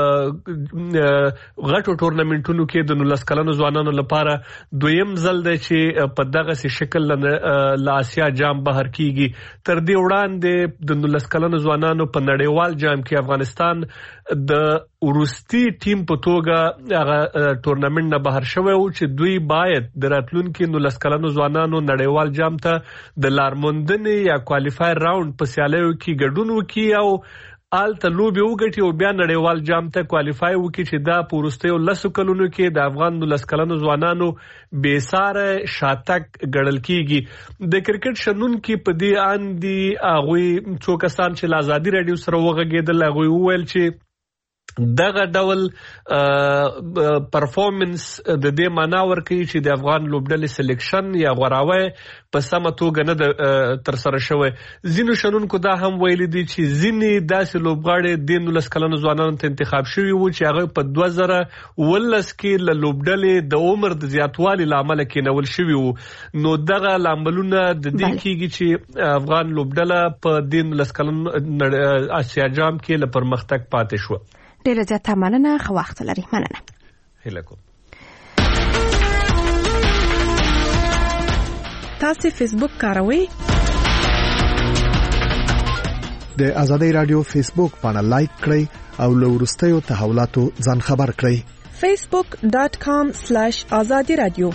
غټو ټورنمنټونو کې د نولس کلنو ځوانانو لپاره دویم ځل دی چې په دغه شکل له اسیا جام بهر کیږي. تر دې وړاندې د نولس کلنو ځوانانو په نړیوال جام کې افغانستان د وروستي ټیم په توګه هغه ټورنمنټ نه بهر شوی و چې دوی باید د راتلونکي نولس کلنو ځوانانو نړیوال جام ته د لارموندنې یا کوالیفایر راوند په سیالیو کې ګډون وکړي او آلته لوبې وګټي او بیا نړیوال جام ته کوالیفای وکړي چې دا په وروستیو لسو کلونو کې د افغان نولس کلنو ځوانانو بې ساره شاتګ ګڼل کېږي. د کرکټ شنونکي په دې اند دي، هغوی څو کسان چې له ازادي راډیو سره وغږېدل هغوی وویل چې دغه ډول پرفورمنس د دې معنا ورکوي چې د افغان لوبډلې سلیکشن یا غوراوی په سمه توګه نه تر سره شوی. ځینو شنونکو دا هم ویلي دي چې ځینې داسې لوبغاړي د نولس کلنو ځوانانو ته انتخاب شوي وو چې هغه په دوه زره اوولس کې له لوبډلې د عمر د زیاتوالي له امله کېنول شوي وو. نو دغه لاملونه د دې کېږي چې افغان لوبډله په د نولس کلنو اسیا جام کې له پرمختګ پاتې شوه. ډیره زیاته مننه، خو وخت لري. مننه. هیله کوم. تاسو فیسبوک کاروئ؟ د آزادۍ رادیو فیسبوک باندې لایک کړئ او له وروستیو تحولاتو ځان خبر کړئ. facebook dot com slash azadi radio.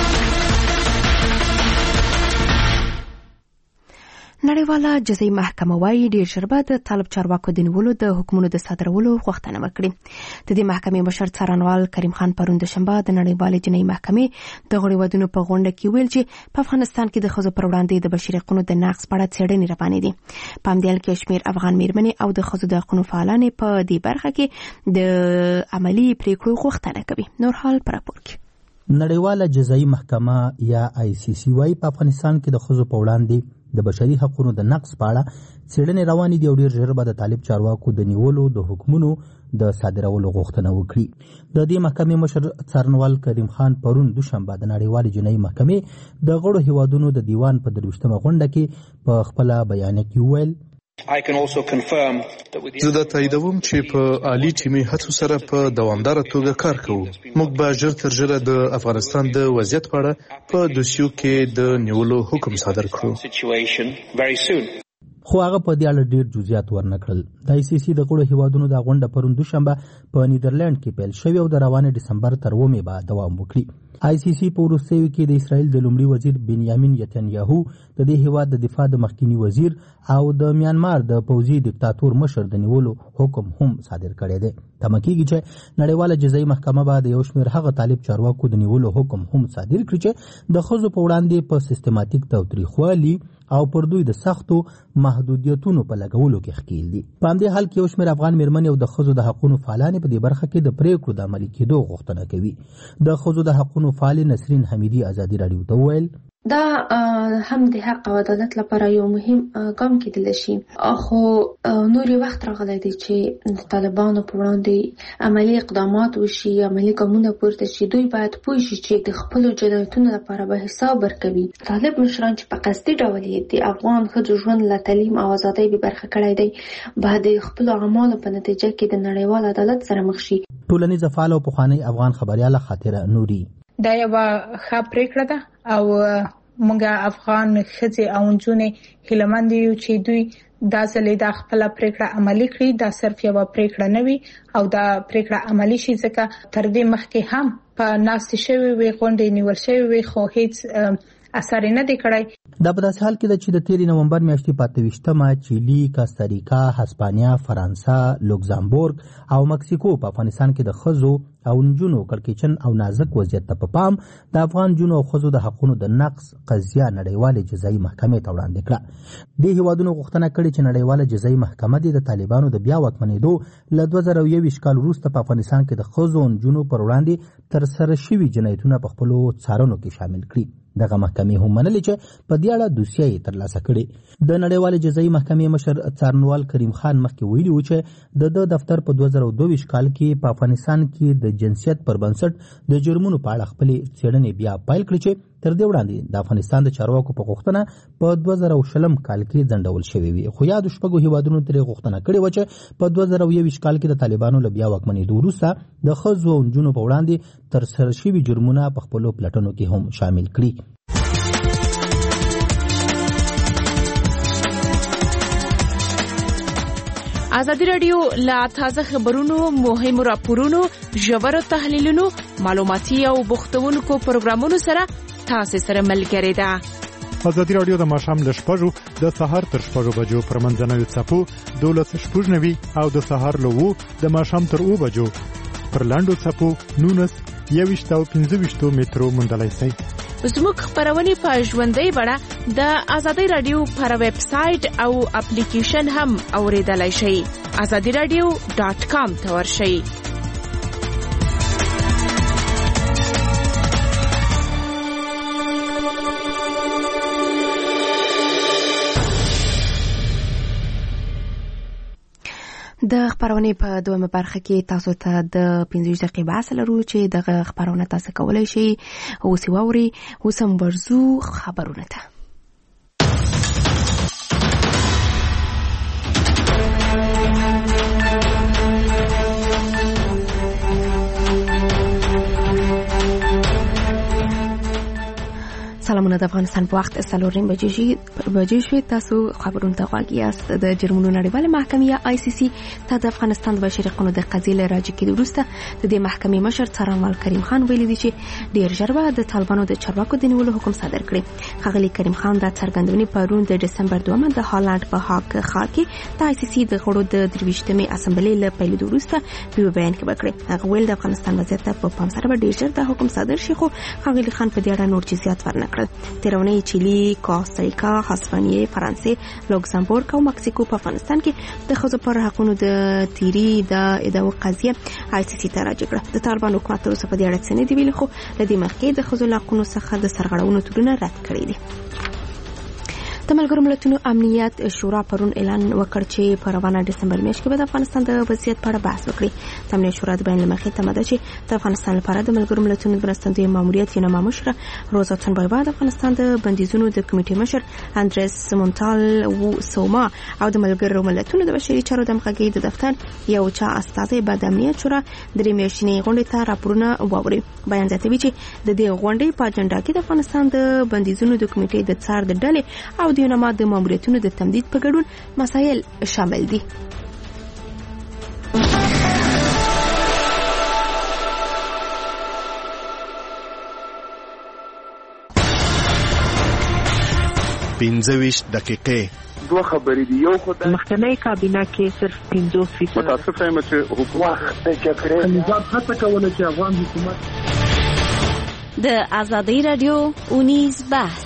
نړیواله جزایي محکمه وايي ډیر ژر به د طالب چارواکو د نیولو د حکمونو د صادرولو غوښتنه وکړي. د دې محکمې مشر څارنوال کریم خان پرون د شنبه د نړیوالې جنایي محکمې د غړي ودونو په غونډه کې ویل چې په افغانستان کې د ښځو پر وړاندې د بشري حقوقو د نقض په اړه څېړنې روانې دي. په همدې حال کې شمېر افغان میرمنې او د ښځو د حقوقو فعالانې په دې برخه کې د عملي پریکړو غوښتنه کوي. نور حال پر راپور کې نړیواله جزایي محکمه یا آی سی سی وايي په افغانستان کې د ښځو په وړاندې د بشري حقوقو د نقض په اړه څېړنې روانې دي او ډېر ژر به د طالب چارواکو د نیولو د حکمونو د صادرولو غوښتنه وکړي. د دې محکمې مشر څارنوال کریم خان پرون دوشنبه د نړیوالې جنایي محکمې د غړو هیوادونو د دیوان په درویشتمه غونډه کې په خپله بیانیه کې وویل زه دا تاییدوم چې په عالی ټیمي هڅو سره په دوامداره توګه کار کوو. موږ به ژر تر ژره د افغانستان د وضعیت په اړه په دوسیو کې د نیولو حکم صادر کړو. خو هغه په دې اړه ډېر جزئیات ورنکړل. د آی سی سی د غړو هیوادونو د غونډه پرون دوشنبه په نیدرلند کې پیل شوې او د روانې ډسمبر تر اوومې به دوام وکړي. آی سی سی په وروستیو کې د اسرائیل د لومړي وزیر بنیامین نتنیاهو د دې هیواد د دفاع د مخکینی وزیر او د میانمار د پوځي دیکتاتور مشر د نیولو حکم هم صادر کړی دی. تمه کېږي چې نړیواله جزایي محکمه به د یو شمېر هغه طالب چارواکو د نیولو حکم هم صادر کړي چې د ښځو په وړاندې په سیستماتیک تاوتریخوالي او پر دوی د سختو محدودیتونو په لګولو کې ښکیل دي. په همدې حال کې یو شمېر افغان میرمنې او د ښځو د حقونو فعالانې په دې برخه کې د پریکړو د عملي کېدو غوښتنه کوي. د ښځو د حقونو فعالې نسرین حمیدي ازادي راډیو ته وویل دا هم د حق او عدالت لپاره یو مهم ګام کېدل شي، خو نور وخت راغلی دی چې د طالبانو په وړاندې عملي اقدامات وشي، عملي ګامونه پورته شي. دوی باید پوه شي چې د خپلو جنایتونو لپاره به حساب ورکوي. طالب مشران چې په قصدي ډول یې د افغان ښځو ژوند له تعلیم او ازادۍ بې برخه کړی دی به د خپلو اعمالو په نتیجه کې د نړیوال عدالت سره مخ شي. ټولنیزه فعال او پخوانی افغان خبریاله خاطره نوري دا یو ښه پریکړه ده او موږ افغان ښځې او نجونې هیلهمند یو چې دوی دا ځلې دا خپل پریکړه عملي کړي. دا صرف یو پریکړه نه وي او دا پریکړه عملي شي، ځکه تر دې مخکې هم په ناستې شوې وي، غونډې نیول شوې وي، خو هیڅ اثر نه دی کړی. دا په داسې حال کې ده چې د تیرې نومبر میاشتې په اته ویشتمه چیلي، کاستاریکا، هسپانیا، فرانسه، لوکزامبورګ او مکسیکو په افغانستان کې د ښځو او نجونو کړکېچن او نازک وضعیت ته په پام د افغان نجونو او ښځو د حقونو د نقض قضیه نړیوالې جزایي محکمې ته وړاندې کړه. دې هیوادونو غوښتنه کړې چې نړیواله جزایي محکمه دې د طالبانو د بیا واکمنېدو له دوه زره یوویشت کال وروسته په افغانستان کې د ښځو او نجونو پر وړاندې ترسره شوي جنایتونه په خپلو څارنو کې شامل کړي. دغه محکمې هم منلې چې په دې اړه دوسیه یې ترلاسه کړې. د نړیوالې جزایي محکمې مشر څارنوال کریم خان مخکې ویلي و چې د د دفتر په دوه زره دوه ویشت کال کې په افغانستان کې د جنسیت پر بنسټ د جرمونو په اړه خپلې څېړنې بیا پیل کړې چې تر دې وړاندې د افغانستان د چارواکو په غوښتنه په دوه زره شلم کال کې ځنډول شوې وي. خو یادو شپږو هیوادونو ترې غوښتنه کړې وه چې په دوه زره یوویشت کال کې د طالبانو له بیا واکمنېدو وروسته د ښځو او نجونو په وړاندې ترسره شوي جرمونه په خپلو پلټنو کې هم شامل کړي. ازادي راډیو لا تازه خبرونو، مهمو راپورونو، ژورو تحلیلونو، معلوماتي او بوختونکو پروګرامونو سره تاسو سره ملګری ده. ازادي راډیو د ماښام له شپږو د سهار تر شپږو بجو پر منځنوي څپو دولس شپږ نوي او د سهار له اوو د ماښام تر اوو بجو پر لاندو څپو نونس یوویشت او پنځه ویشتو مترو موندلی شئ. زموږ خبرونه په ژوندۍ بڼه د ازادي راډیو پر ویب سټ او اپلیکیشن هم اوریدلای شئ. azadi radio dot com ته ورشئ. د خبرونه په دویمه برخه کې تاسو ته د پنځه دقیقې بحث لرو چې دغه خبرونه تاسو کولای شئ اوس واوري. اوس هم ورزو خبرونه ته. سلامونه د افغانستان په وخت څلورم بجې شوي. تاسو خبرونه ته غواړئ یاست. د جرمونو نړیواله محکمې آی سی سی ته د افغانستان د بشري حقوقو د قضیې له راجع کېدو وروسته د دې محکمې مشر څارنوال کریم خان ویلي دی چې ډیر ژر به د طالبانو د چارواکو د نیولو حکم صادر کړي. ښاغلي کریم خان دا څرګندونې پرون د ډسمبر دومه د هالند په هاګ ښار کې د آی سی سی د غړو د درویشتمې اسمبلۍ له پیلېدو وروسته په بیان کې وکړي. هغه ویل د افغانستان وضعیت په پام سره به ډیر ژر د حکم صادر شي، خو ښاغلي خان په دې اړه نور جزئیات ورنکړل. تیرونی چیلی، کوستاریکا، هسپانیې، فرانسې، لوکزامبورګ او مکسیکو په افغانستان کې د ښځو پر حقوقو د تیری د ادعا قضیه آی سی سی ته راجع کړه. د طالبان حکومت تر اوسه په دې اړه څه نه دی ویلي، خو له دې مخکې د ښځو له حقوقو څخه د سرغړونو تورونه رد کړي دي. د ملګرو ملتونو امنیت شورا پرون اعلان وکړ چې په روانه ډسمبر میاشت کې به د افغانستان د وضعیت په اړه بحث وکړي. د امنیت شورا د بیان له مخې تمه ده چې د افغانستان لپاره د ملګرو ملتونو د مرستندوی ماموریت یې نامه مشره روزا تنبایبا، د افغانستان د بندیزونو د کمیټې مشر اندریس مونټال و سوما او د ملګرو ملتونو د بشري چارو د همغږۍ د دفتر یو چا استازی به د امنیت شورا درې میاشتنۍ غونډې ته راپورونه واوري. بیان زیاتوي چې د دې غونډې په اجنډا کې د افغانستان د بندیزونو د کمیټې د څار د ډلې او د یونما د ماموریتونو د تمدید په ګډون مسایل شامل دي. پنځه ویشت دقیقې دوه خبرې دي. یو خو د مخکنی کابینه کې صرف پنځوس فیصد متاسفه یم چې حکومت د جګړې نظام هڅه کوله چې افغان حکومت د ازادي رادیو اونیز بحث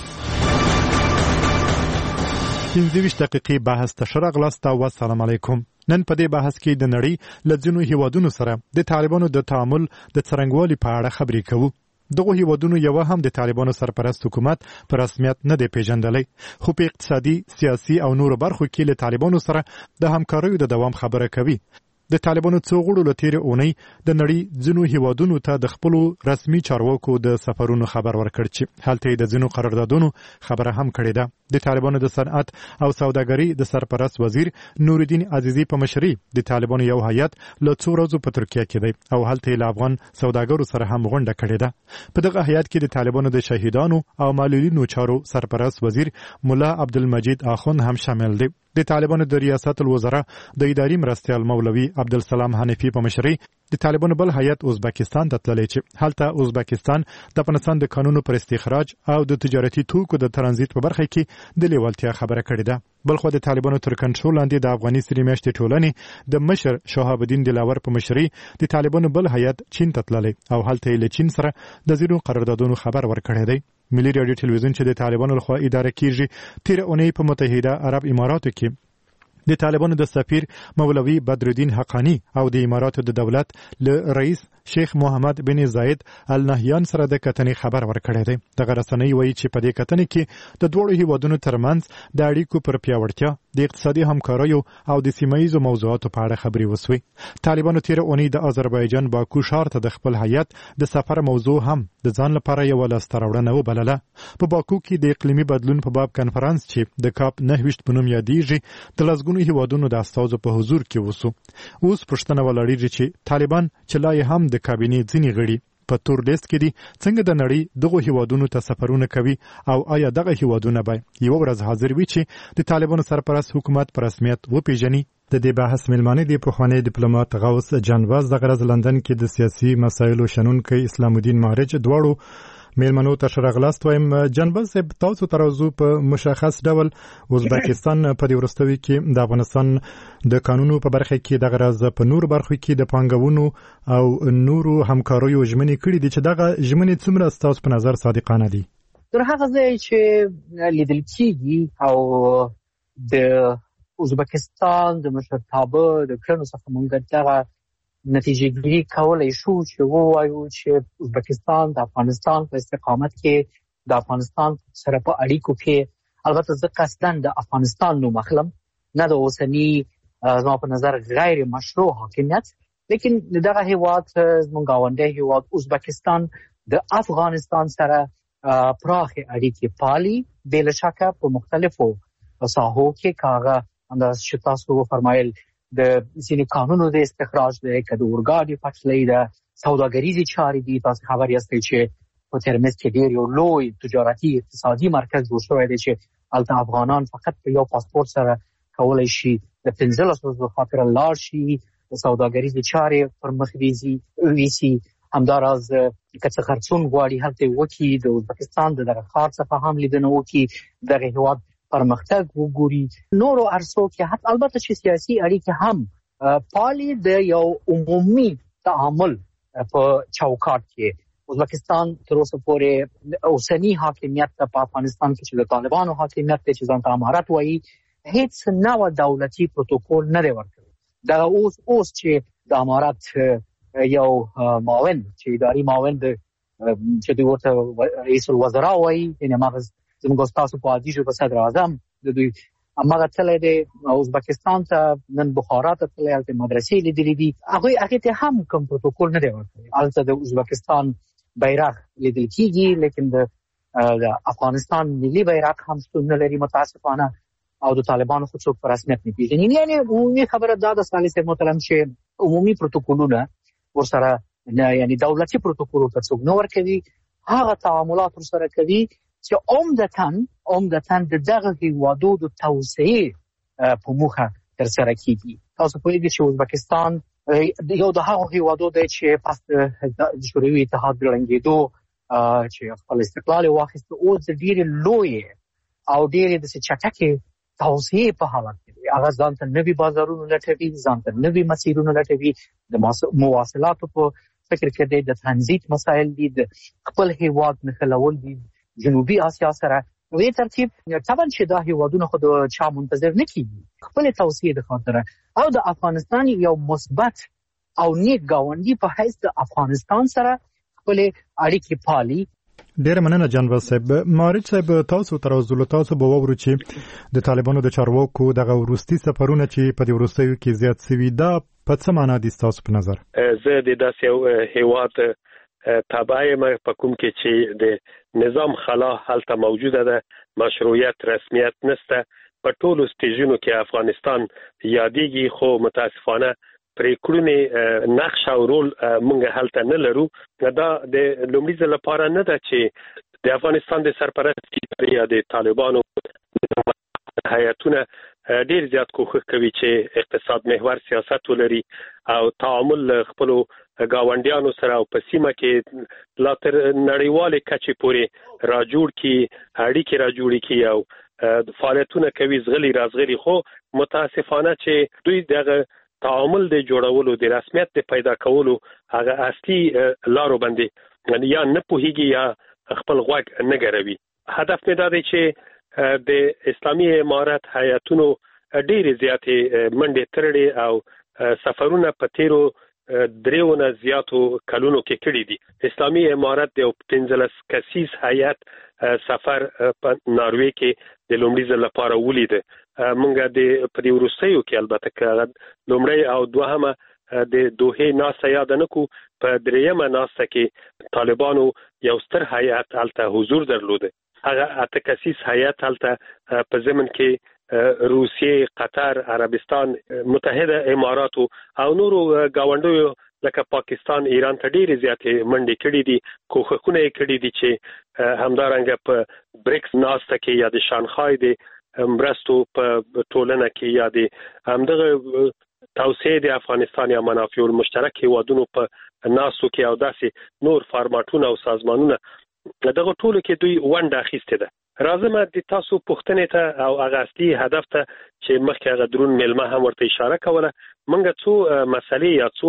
پنځه ویشت دقیقې بحث ته شرغلاست او السلام علیکم. نن په دې بحث کې د نړۍ له ځینو هیوادونو سره د طالبانو د تعامل د څرنګوالي په اړه خبرې کوو. دغه هیوادونو یو هم د طالبانو سرپرست حکومت په رسمیت نه دی پیژندلی، خو په اقتصادي، سیاسي او نورو برخو کې له طالبانو سره د همکاریو د دوام خبره کوي. د طالبانو څو غړو له تیرې اونۍ د نړۍ ځینو هیوادونو ته د خپلو رسمي چارواکو د سفرونو خبر ورکړ چې هلته د ځینو قراردادونو خبره هم کړې ده. د طالبانو د صنعت او سوداګرۍ د سرپرست وزیر نورالدین عزیزی په مشرۍ د طالبانو یو هیئت له څو ورځو په ترکیه کې دی او هلته له افغان سوداګرو سره هم غونډه کړې ده. په دغه هیئت کې د طالبانو د شهیدانو او معلولینو چارو سرپرست وزیر مولا عبدالمجید آخوند هم شامل دی. د طالبانو د ریاست الوزرا د اداري مرستیال مولوي عبدالسلام حنفي په مشرۍ د طالبانو بل هیئت ازبکستان ته تللی چې هلته ازبکستان د افغانستان د قانونو پر استخراج او د تجارتي توکو د ترانزیت په برخه کې د لیوالتیا خبره کړې ده. بلخو د طالبانو تر کنټرول لاندې د افغاني سري میاشتې ټولنې د مشر شهاب الدین دلاور په مشرۍ د طالبانو بل هیئت چین ته تللی او هلته له چین سره د ځینو قراردادونو خبر ورکړی دی. ملي رادیو ټلویزیون چې د طالبانو لخوا اداره کیږي تیر اونۍ په متحده عرب اماراتو کې د طالبانو د سفیر مولوي بدرالدین حقانی او د اماراتو د دولت له رئیس شیخ محمد بن زاید النهیان سره د کتنې خبر ورکړی دی. دغه رسنۍ وایي چې په دې کتنې کې د دوړو هیوادونو ترمنځ د اړیکو پر پیاوړتیا، د اقتصادي همکاریو او د سیمایي موضوعاتو په اړه خبرې وسوي. طالبانو تیر اونۍ د آذربایجان باکو ښار ته د خپل هیئت د سفر موضوع هم د ځان لپاره یو لاسته راوړنه وبلله. په باکو کې د اقلیمي بدلون په باب کنفرانس چې د کاپ نهه ویشت په نوم یادېږي د لسګونو هیوادونو د استازو په حضور کې وسو. اوس پوښتنه ولاړیږي چې طالبان چې لا هم د کابینې ځینې غړي په تور لیست کې دي څنګه د نړۍ دغه هیوادونو ته سفرونه کوي او آیا دغه هیوادونه به یو ورځ حاضر وي چې د طالبانو سرپرست حکومت په رسمیت وپیژني. د دې بحث ملمانه دی پخوانی ډیپلوماټ غوث جانواز د غرض لندن کې د سیاسي مسایلو شنونکي اسلام الدین مهرج دواړو میلمنو ته شرغلاست وایم. جنباز صاحب تاسو ترازو په مشخص ډول ازبکستان په دې ورستوي کې د افغانستان د قانونو په برخه کې د غرض په نور برخو کې د پانګونو او نورو همکاریو ژمنې کړې دي چې دغه ژمنې څومره تاسو په نظر صادقانه دي؟ تر هغه ځای چې لیدل کېږي او د ازبکستان د مشرتابه د کړنو څخه موږ دغه نتیجه ګیری کولای شو چې ووایو چې ازبکستان د افغانستان په استقامت کې د افغانستان سره په اړیکو کې البته زه قصداً د افغانستان نوم اخلم، نه د اوسني زما په نظر غیر مشروع حاکمیت، لیکن دغه هیواد زموږ ګاونډی هیواد ازبکستان د افغانستان سره پراخه اړیکې پالي بلا شکه په مختلفو ساحو کې کاغه انداز چې تاسو وفرمایل د ځینې قانونو د استخراج د کډ اورګاډي پټلۍ د سوداګریزي چارې دي. تاسو خبر یاستئ چې په ترمذ کې ډېر یو لوی تجارتي اقتصادي مرکز جوړ شوی دی چې هلته افغانان فقط په یو پاسپورت سره کولی شي د پنځلس ورځو خاطر لاړ شي، د سوداګریزې چارې پر مخ ویسي. همداراز که څه خرڅون غواړي هلته وکړي، د ازبکستان د دغه ښار څخه هم لیدنه وکړي، دغه هېواد پرمختګ وګوري. نورو عرصو کې حتی البته چې سیاسي اړیکې هم پالي د یو عمومي تعامل په چوکاټ کې. ازبکستان تر اوسه پورې اوسني حاکمیت ته په افغانستان کې چې د طالبانو حاکمیت دی چې ځان ته امارت وایي، هیڅ نوع دولتي پروتوکول نه دی ورکړی. دا اوس اوس چې د امارت یو معاون چې اداري معاون د چې دوی ورته رئیس الوزرا وایي، یعنې هغه زموږ ستاسو په عادي ژبه صدر اعظم د دوی هماغه تللی دی ازبکستان ته، نن بخارا ته تللی، هلته مدرسې لیدلې دي. هغوی هغې ته هم کوم پروتوکول نه دی ورکړی. هلته د ازبکستان بیرغ لیدل کېږي، لیکن د افغانستان ملي بیرغ هم شتون نه لري متاسفانه، او د طالبانو خو څوک په رسمیت نه پېژني. یعنې عمومي خبره دا ده صالح صاحب محترم چې عمومي پروتوکولونه ورسره یعنې دولتي پروتوکولو ته څوک نه ورکوي، هغه تعاملات ورسره کوي چې عمدتاً عمدتاً د دغه هېوادو د توسعې په موخه ترسره کېږي. تاسو پوهېږئ چې ازبکستان یو د هغو هېوادو دی چې پس د شوروي اتحاد د ړنګېدو چې خپل استقلال یې واخیسته، اوس د ډېرې لویې او ډېرې داسې چټکې توسعې په حالت کې دی. هغه ځان ته نوي بازارونه لټوي، ځان ته نوي مسیرونه لټوي، د مواصلاتو په فکر کې دی، د ترانزیت مسایل دي، د خپل هېواد نښلول دي جنوبي آسیا سره. په دې ترتیب طبعا چې دا هېوادونه خو د چا منتظر نه کېږي، خپلې توسعې د خاطره او د افغانستان یو مثبت او نیک ګاونډي په حیث د افغانستان سره خپلې اړیکې پالي. ډیره مننه جنرال صاحب. مارج صاحب تاسو تر اوسه تاسو به وورو چې د طالبانو د چارواکو دغه وروستي سفرونه چې په دې وروستیو کې زیات سوي، دا په څه معنا دي تاسو په نظر؟ زه د داسې یو هیواد تابع یم په کوم کې چې د نظام خلا هلته موجوده ده، مشروعیت رسمیت نشته. په ټولو سټیجونو کې افغانستان یادېږي، خو متاسفانه پریکړونې نقش او رول موږ هلته نه لرو. دا د لومړي ځل لپاره نه ده چې د افغانستان د سرپرست یا د طالبانو هیئتونه ډیر زیات کوښښ کوي چې اقتصاد محور سیاست ولري او تعامل خپلو گاونډیانو سره او په سیمه کې لا تر نړیوالې کچې پورې راجوړ کړي، اړیکې راجوړې کړي او فعالیتونه کوي زغلي رازغلي. خو متاسفانه چې دوی دغه تعامل د جوړولو د رسمیت د پیدا کولو هغه اصلي لارو باندې یا نه پوهیږي یا خپل غوږ نه ګروي. هدف مې دا دی چې د اسلامي امارت هیئتونو ډېرې زیاتې منډې ترړې او سفرونه په تیرو دریونه زیاتو کلونو کې کړي دي. اسلامي امارت د پنځلس کسیز هیئت سفر په ناروې کې د لومړي ځل لپاره ولیده. مونږ د په دې وروستیو کې البته که لومړی او دوهمه د دوحې ناسته یاد نه کو، په دریمه ناسته کې طالبانو یو ستر هیئت هلته حضور درلوده. هغه اته کسیز هیئت هلته په ضمن کې روسیې، قطر، عربستان، متحده اماراتو او نورو ګاونډیو لکه پاکستان، ایران ته ډېرې زیاتې منډې کړي دي، کوښښونه یې کړي دي چې همدارنګه په بریکس ناسته کې یا د شانګهای د مرستو په ټولنه کې یا د همدغه توسعې د افغانستان یا منافع المشترک هیوادونو په ناستو کې او داسې نور فارماټونه او سازمانونه دغه ټولو کې دوی ونډه اخیستې ده. راځم د تاسو پوښتنې ته او هغه اصلي هدف ته چې مخکې هغه درون میلمه هم ورته اشاره کوله. موږ څو مسلې یا څو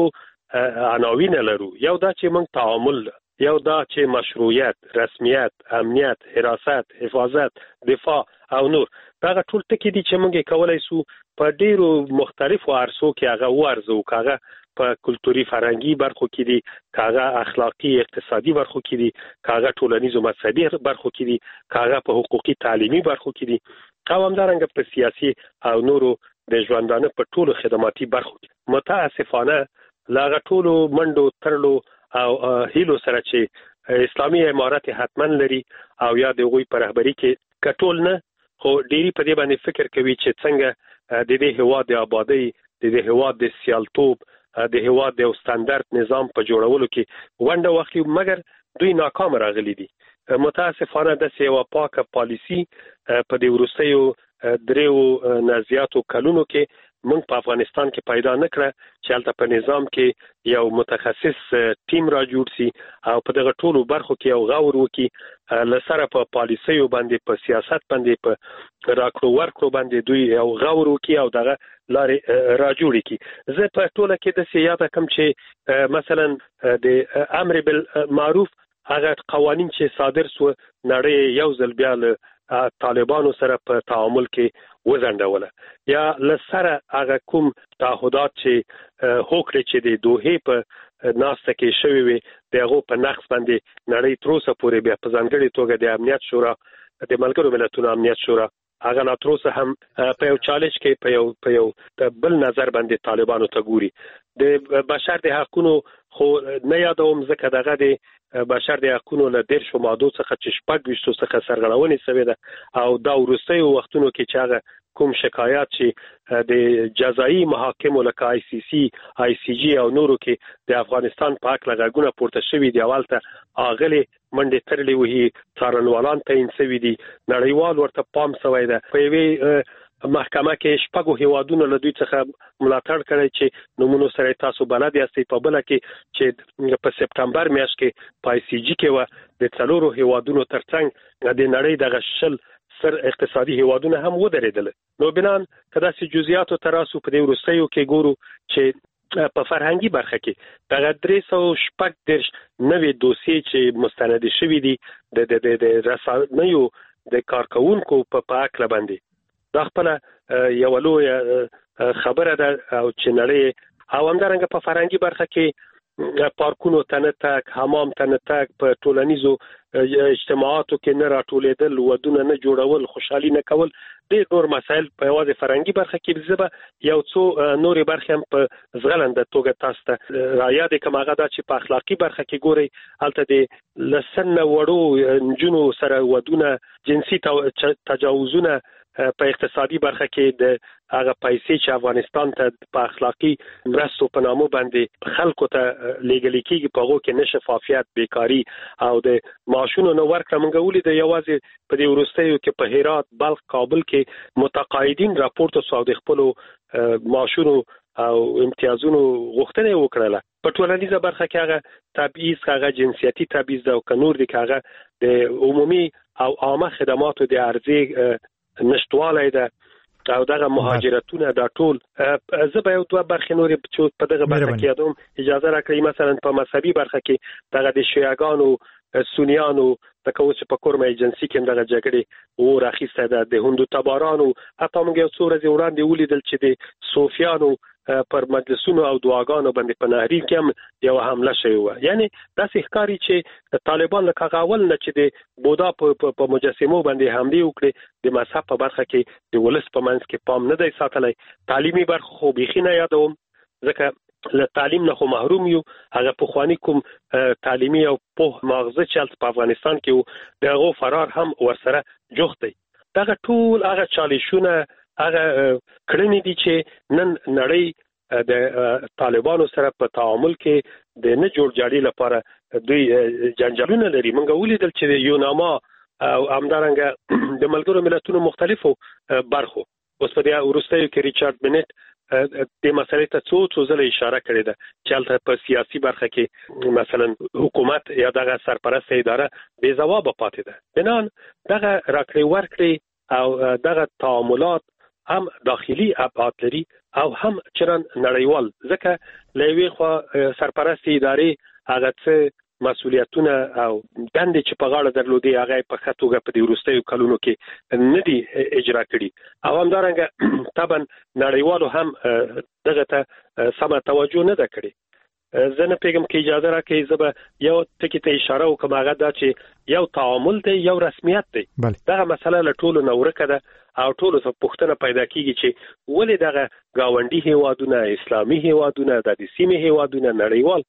عناوین لرو. یو دا چې موږ تعامل، یو دا چې مشروعیت، رسمیت، امنیت، حراست، حفاظت، دفاع او نور. دا ټول ټکي دي چې موږ کولای شو په ډیرو مختلفو عرصو کې هغه وارزو، کاغه په کلتوري فرهنګي برخو کې دي، کاغه اخلاقی اقتصادي برخو کې دي، کاغه ټولنیزو مذهبي برخو کې دي، کاغه په حقوقي تعلیمي برخو کې دي، او همدارنګه په سیاسي او نورو د ژوندانه په ټولو خدماتي برخو کې. متاسفانه لاغه ټولو منډو ترلو او هیلو سره چې اسلامي امارت حتما لري او یا د غوي په رهبری کې کټول نه، خو ډيري په دې باندې فکر کوي چې څنګه د دې هوا د آبادی، د دې هوا د سیالتوب، د هوا د ستاندرد نظام په جوړولو کې ونډه واخلي. مګر دوی ناکام راغلي دي. متاسفانه د سیوا پاکه پالیسی په دې وروستیو دریو نازیاتو کلونو کې موږ په افغانستان کې پیدا نکړه چې هلته په نظام کې یو متخصص ټیم را جوړ سي او په دغه ټولو برخو کې یو غور وکړي، لسره په پالیسیو باندې، په سیاست باندې، په راکړو ورکړو باندې دوی یو غور وکړي او دغه لارې را جوړې کړي. زه په ټوله کې داسې یاده کړم چې مثلا د امر بالمعروف هغه قوانین چې صادر سو نړۍ یو ځل بیا له طالبانو سره په تعامل کې وزندوله، یا لسره هغه کوم تعهدات چې هوکړه چې د دوحې په ناسته کې شوی وي دغه په نقص باندې نړۍ تر اوسه پورې بیا په ځانګړي توګه د امنیت شورا، د ملګرو ملتونو امنیت شورا هغه لا تر اوسه هم په یو چالش کې په یو په یو بل نظر باندې طالبانو ته ګوري. د بشر د حقوقو خو نه یادوم ځکه دغه د بشر د حقوقو له ډیر شو ماده څخه چې شپږ ویشتو څخه سرغړونې شوې ده او دا وروستي وختونو کې چې هغه کوم شکایات چې د جزایي محاکمو لکه آی سی سی، آی سی جی او نورو کې د افغانستان په حق لغونه پورته شوې دي، اولته اغلي منډه ترلې وهي څارنوالان تعین شوي دي، نړیوال ورته پام شوی ده. په یوه محکمه کې شپږو هیوادونو له دوی څخه ملاتړ کړی چې نمونه سره تاسو بلد یاستئ، په بل کې چې په سپتمبر میاشت کې په آی سی جی کې و د څلورو هیوادونو ترڅنګ د نړۍ د غشل سر اقتصادي هیوادونه هم ودرېدل. نو بنان کدا سي جزئیاتو تراسو په دې وروستیو کې ګورو چې په فرهنګي برخه کې دغه درې سوه شپږ دېرش نوې دوسیې چې مستند شوي دي د د د رسنیو د کارکونکو په پاک لبندي دا خپل یو لوی خبره ده او چې نړۍ او همدارنګه په فرهنګي برخه کې پارکونو تنتک، حمام تنتک، په ټولنیزو اجتماعاتو کې نه راټولېدل، ودونه نه جوړول، خوشحالي نه کول، ډېر نور مسایل په یوازې فرهنګي برخه کې زه یو څو نورې برخې هم په زغلنده توګه تاسو ته رایاد کوم. هغه دا چې په اخلاقي برخه کې ګورئ هلته د لسن وړو نجونو سره ودونه، جنسي تجاوزونه، په اقتصادي برخه کې د هغه پیسې چې افغانستان ته په اخلاقي مرستو په نامه باندې خلکو ته لیږل کېږي په هغو کې نه شفافیت، بیکاري او د معاشونو نه ورکړه. موږ ولیدل یوازې په دې وروستیو کې په هرات، بلخ، کابل کې متقاعدین راپورټ وسو د خپلو معاشونو او امتیازونو غوښتنه وکړه. په ټولنیزه برخه کې هغه تبعیض، هغه جنسیتي تبعیض او کنور دي، هغه د عمومي او عامه خدماتو د ارزښت نشټوالی ده او دغه مهاجرتونه دا ټول. زه به یو دوه برخې نورې چې په دغه برخه کې یادوم اجازه راکړئ. مثلا په مذهبي برخه کې دغه د شیعاګانو، سنیانو، لکه اوس په کورمه ایجنسي کې دغه جګړې اور اخیسته ده، د هندو تبارانو، حتی موږ یو څو ورځې وړاندې ولیدل چې د صوفیانو پر مجلسونو او دعاګانو باندې په نهرین کې هم یو حمله شوې وه. یعنی داسې ښکاري چې طالبان لکه هغه اول نه چې د بودا په مجسمو باندې حملې وکړې د مذهب په برخه کې د ولس په منځ کې پام نه دی ساتلی. تعلیمي برخه خو بیخي نه یادوم ځکه له تعلیم نه خو محروم یو. هغه پخواني کوم تعلیمي او پوه ماغزه چې په افغانستان کې و د هغو فرار هم ورسره جوخت دی. دغه ټول هغه چالشونه، هغه کړنې دي چې نن نړۍ د طالبانو سره په تعامل کې د نه جوړ جاړي لپاره دوی جنجالونه لري. موږ ولیدل چې د یوناما او همدارنګه د ملګرو ملتونو مختلفو برخو اوس په دې وروستیو کې ریچارډ بنټ د مسلې ته څو څو ځله اشاره کړې ده چې هلته په سیاسي برخه کې مثلا حکومت یا دغه سرپرست اداره بې ځوابه پاتې ده. بنان دغه راکړې ورکړې او دغه تعاملات هم داخلي ابعاد لري او هم چران نړیوال، ځکه له یوې خوا سرپرست ادارې هغه څه مسؤلیتونه او دندې چې په غاړه درلودې هغه په ښه توګه په دې وروستیو کلونو کې نه دي اجرا کړي او همدارنګه طبعا نړیوالو هم دغه ته سمه توجه نه ده کړې. زه نه پیغام کې اجازه راکړئ زه به یو ټکي ته اشاره وکړم، هغه دا چې یو تعامل دی، یو رسمیت دی. دغه مسله له ټولو نه ورکه ده او ټولو ته پوښتنه پیدا کیږي چې ولې دغه گاونډي هیوادونه، اسلامي هیوادونه، د سیمې هیوادونه، نړیوال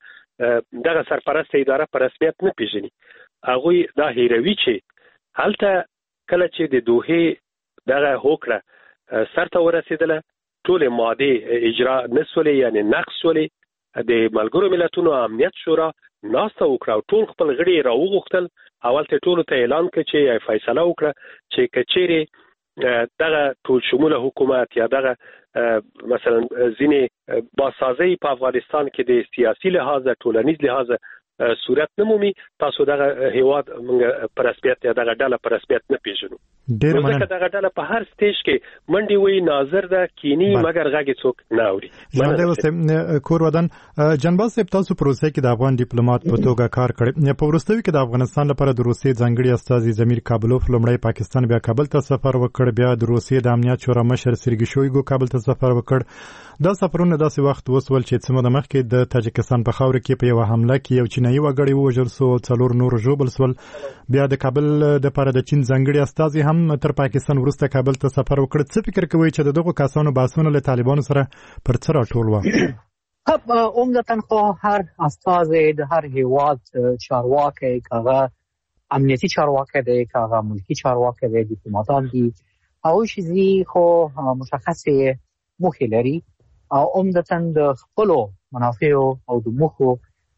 دغه سرپرست اداره په رسمیت نه پیژني. هغوی دا هیروي چې هلته کله چې د دوحې دغه هوکړه سرته ورسېدله ټولې مادې اجرا نه سولې، یعنې نقض سولې. د ملګرو ملتونو امنیت شورا ناسته وکړه، ټول خپل غړي راوغوښتل. اول ته ټول ته اعلان کړ چې فیصله وکړه چې کچېره دغه ټول شموله حکومت یا دغه مثلا ځینې باسازي په افغانستان کې د سیاسي لحاظ ټولنیز لحاظ صورت نمومي، تاسو دغه هیواد موږ پر رسمیت یا دغه ډله پر رسمیت نه پیژنو. ډېر مننه. دغه ډله په هر سټیج کې منډي وي ناظر ده کینی مګر غږی څوک نه اوري. ژوندی اوسئ کور ودان. جنباز صاحب تاسو پروسه کې د افغان ډیپلوماټ په توګه کار کړی. په وروستیو کې د افغانستان لپاره د روسیې ځانګړي استازي زمیر کابلوف لومړی پاکستان بیا کابل ته سفر وکړ، بیا د روسیې د امنیت شورا مشر سرګي شویګو کابل ته سفر وکړ. دا سفرونه داسې وخت وسول چې څه موده مخکې د تاجکستان په خاوره کې په یو حمله کې یو چینایي وګړی ووژل سو، څلور نور ژوبل سول. بیا د کابل د لپاره د چین ځانګړي استازي هم تر پاکستان وروسته کابل ته سفر وکړ. څه فکر کوئ چې دغه کسانو باسونه له طالبانو سره پر څه راټول و؟ خب عمدتاً خو هر استازی د هر هیواد چارواکي کاغه امنیتی چارواکي دی، کاغه ملکی چارواکي دی، دیپلوماتان دي او شيزي خو مشخصه موخه لري او عمدتاً د خپل منافع او د موخو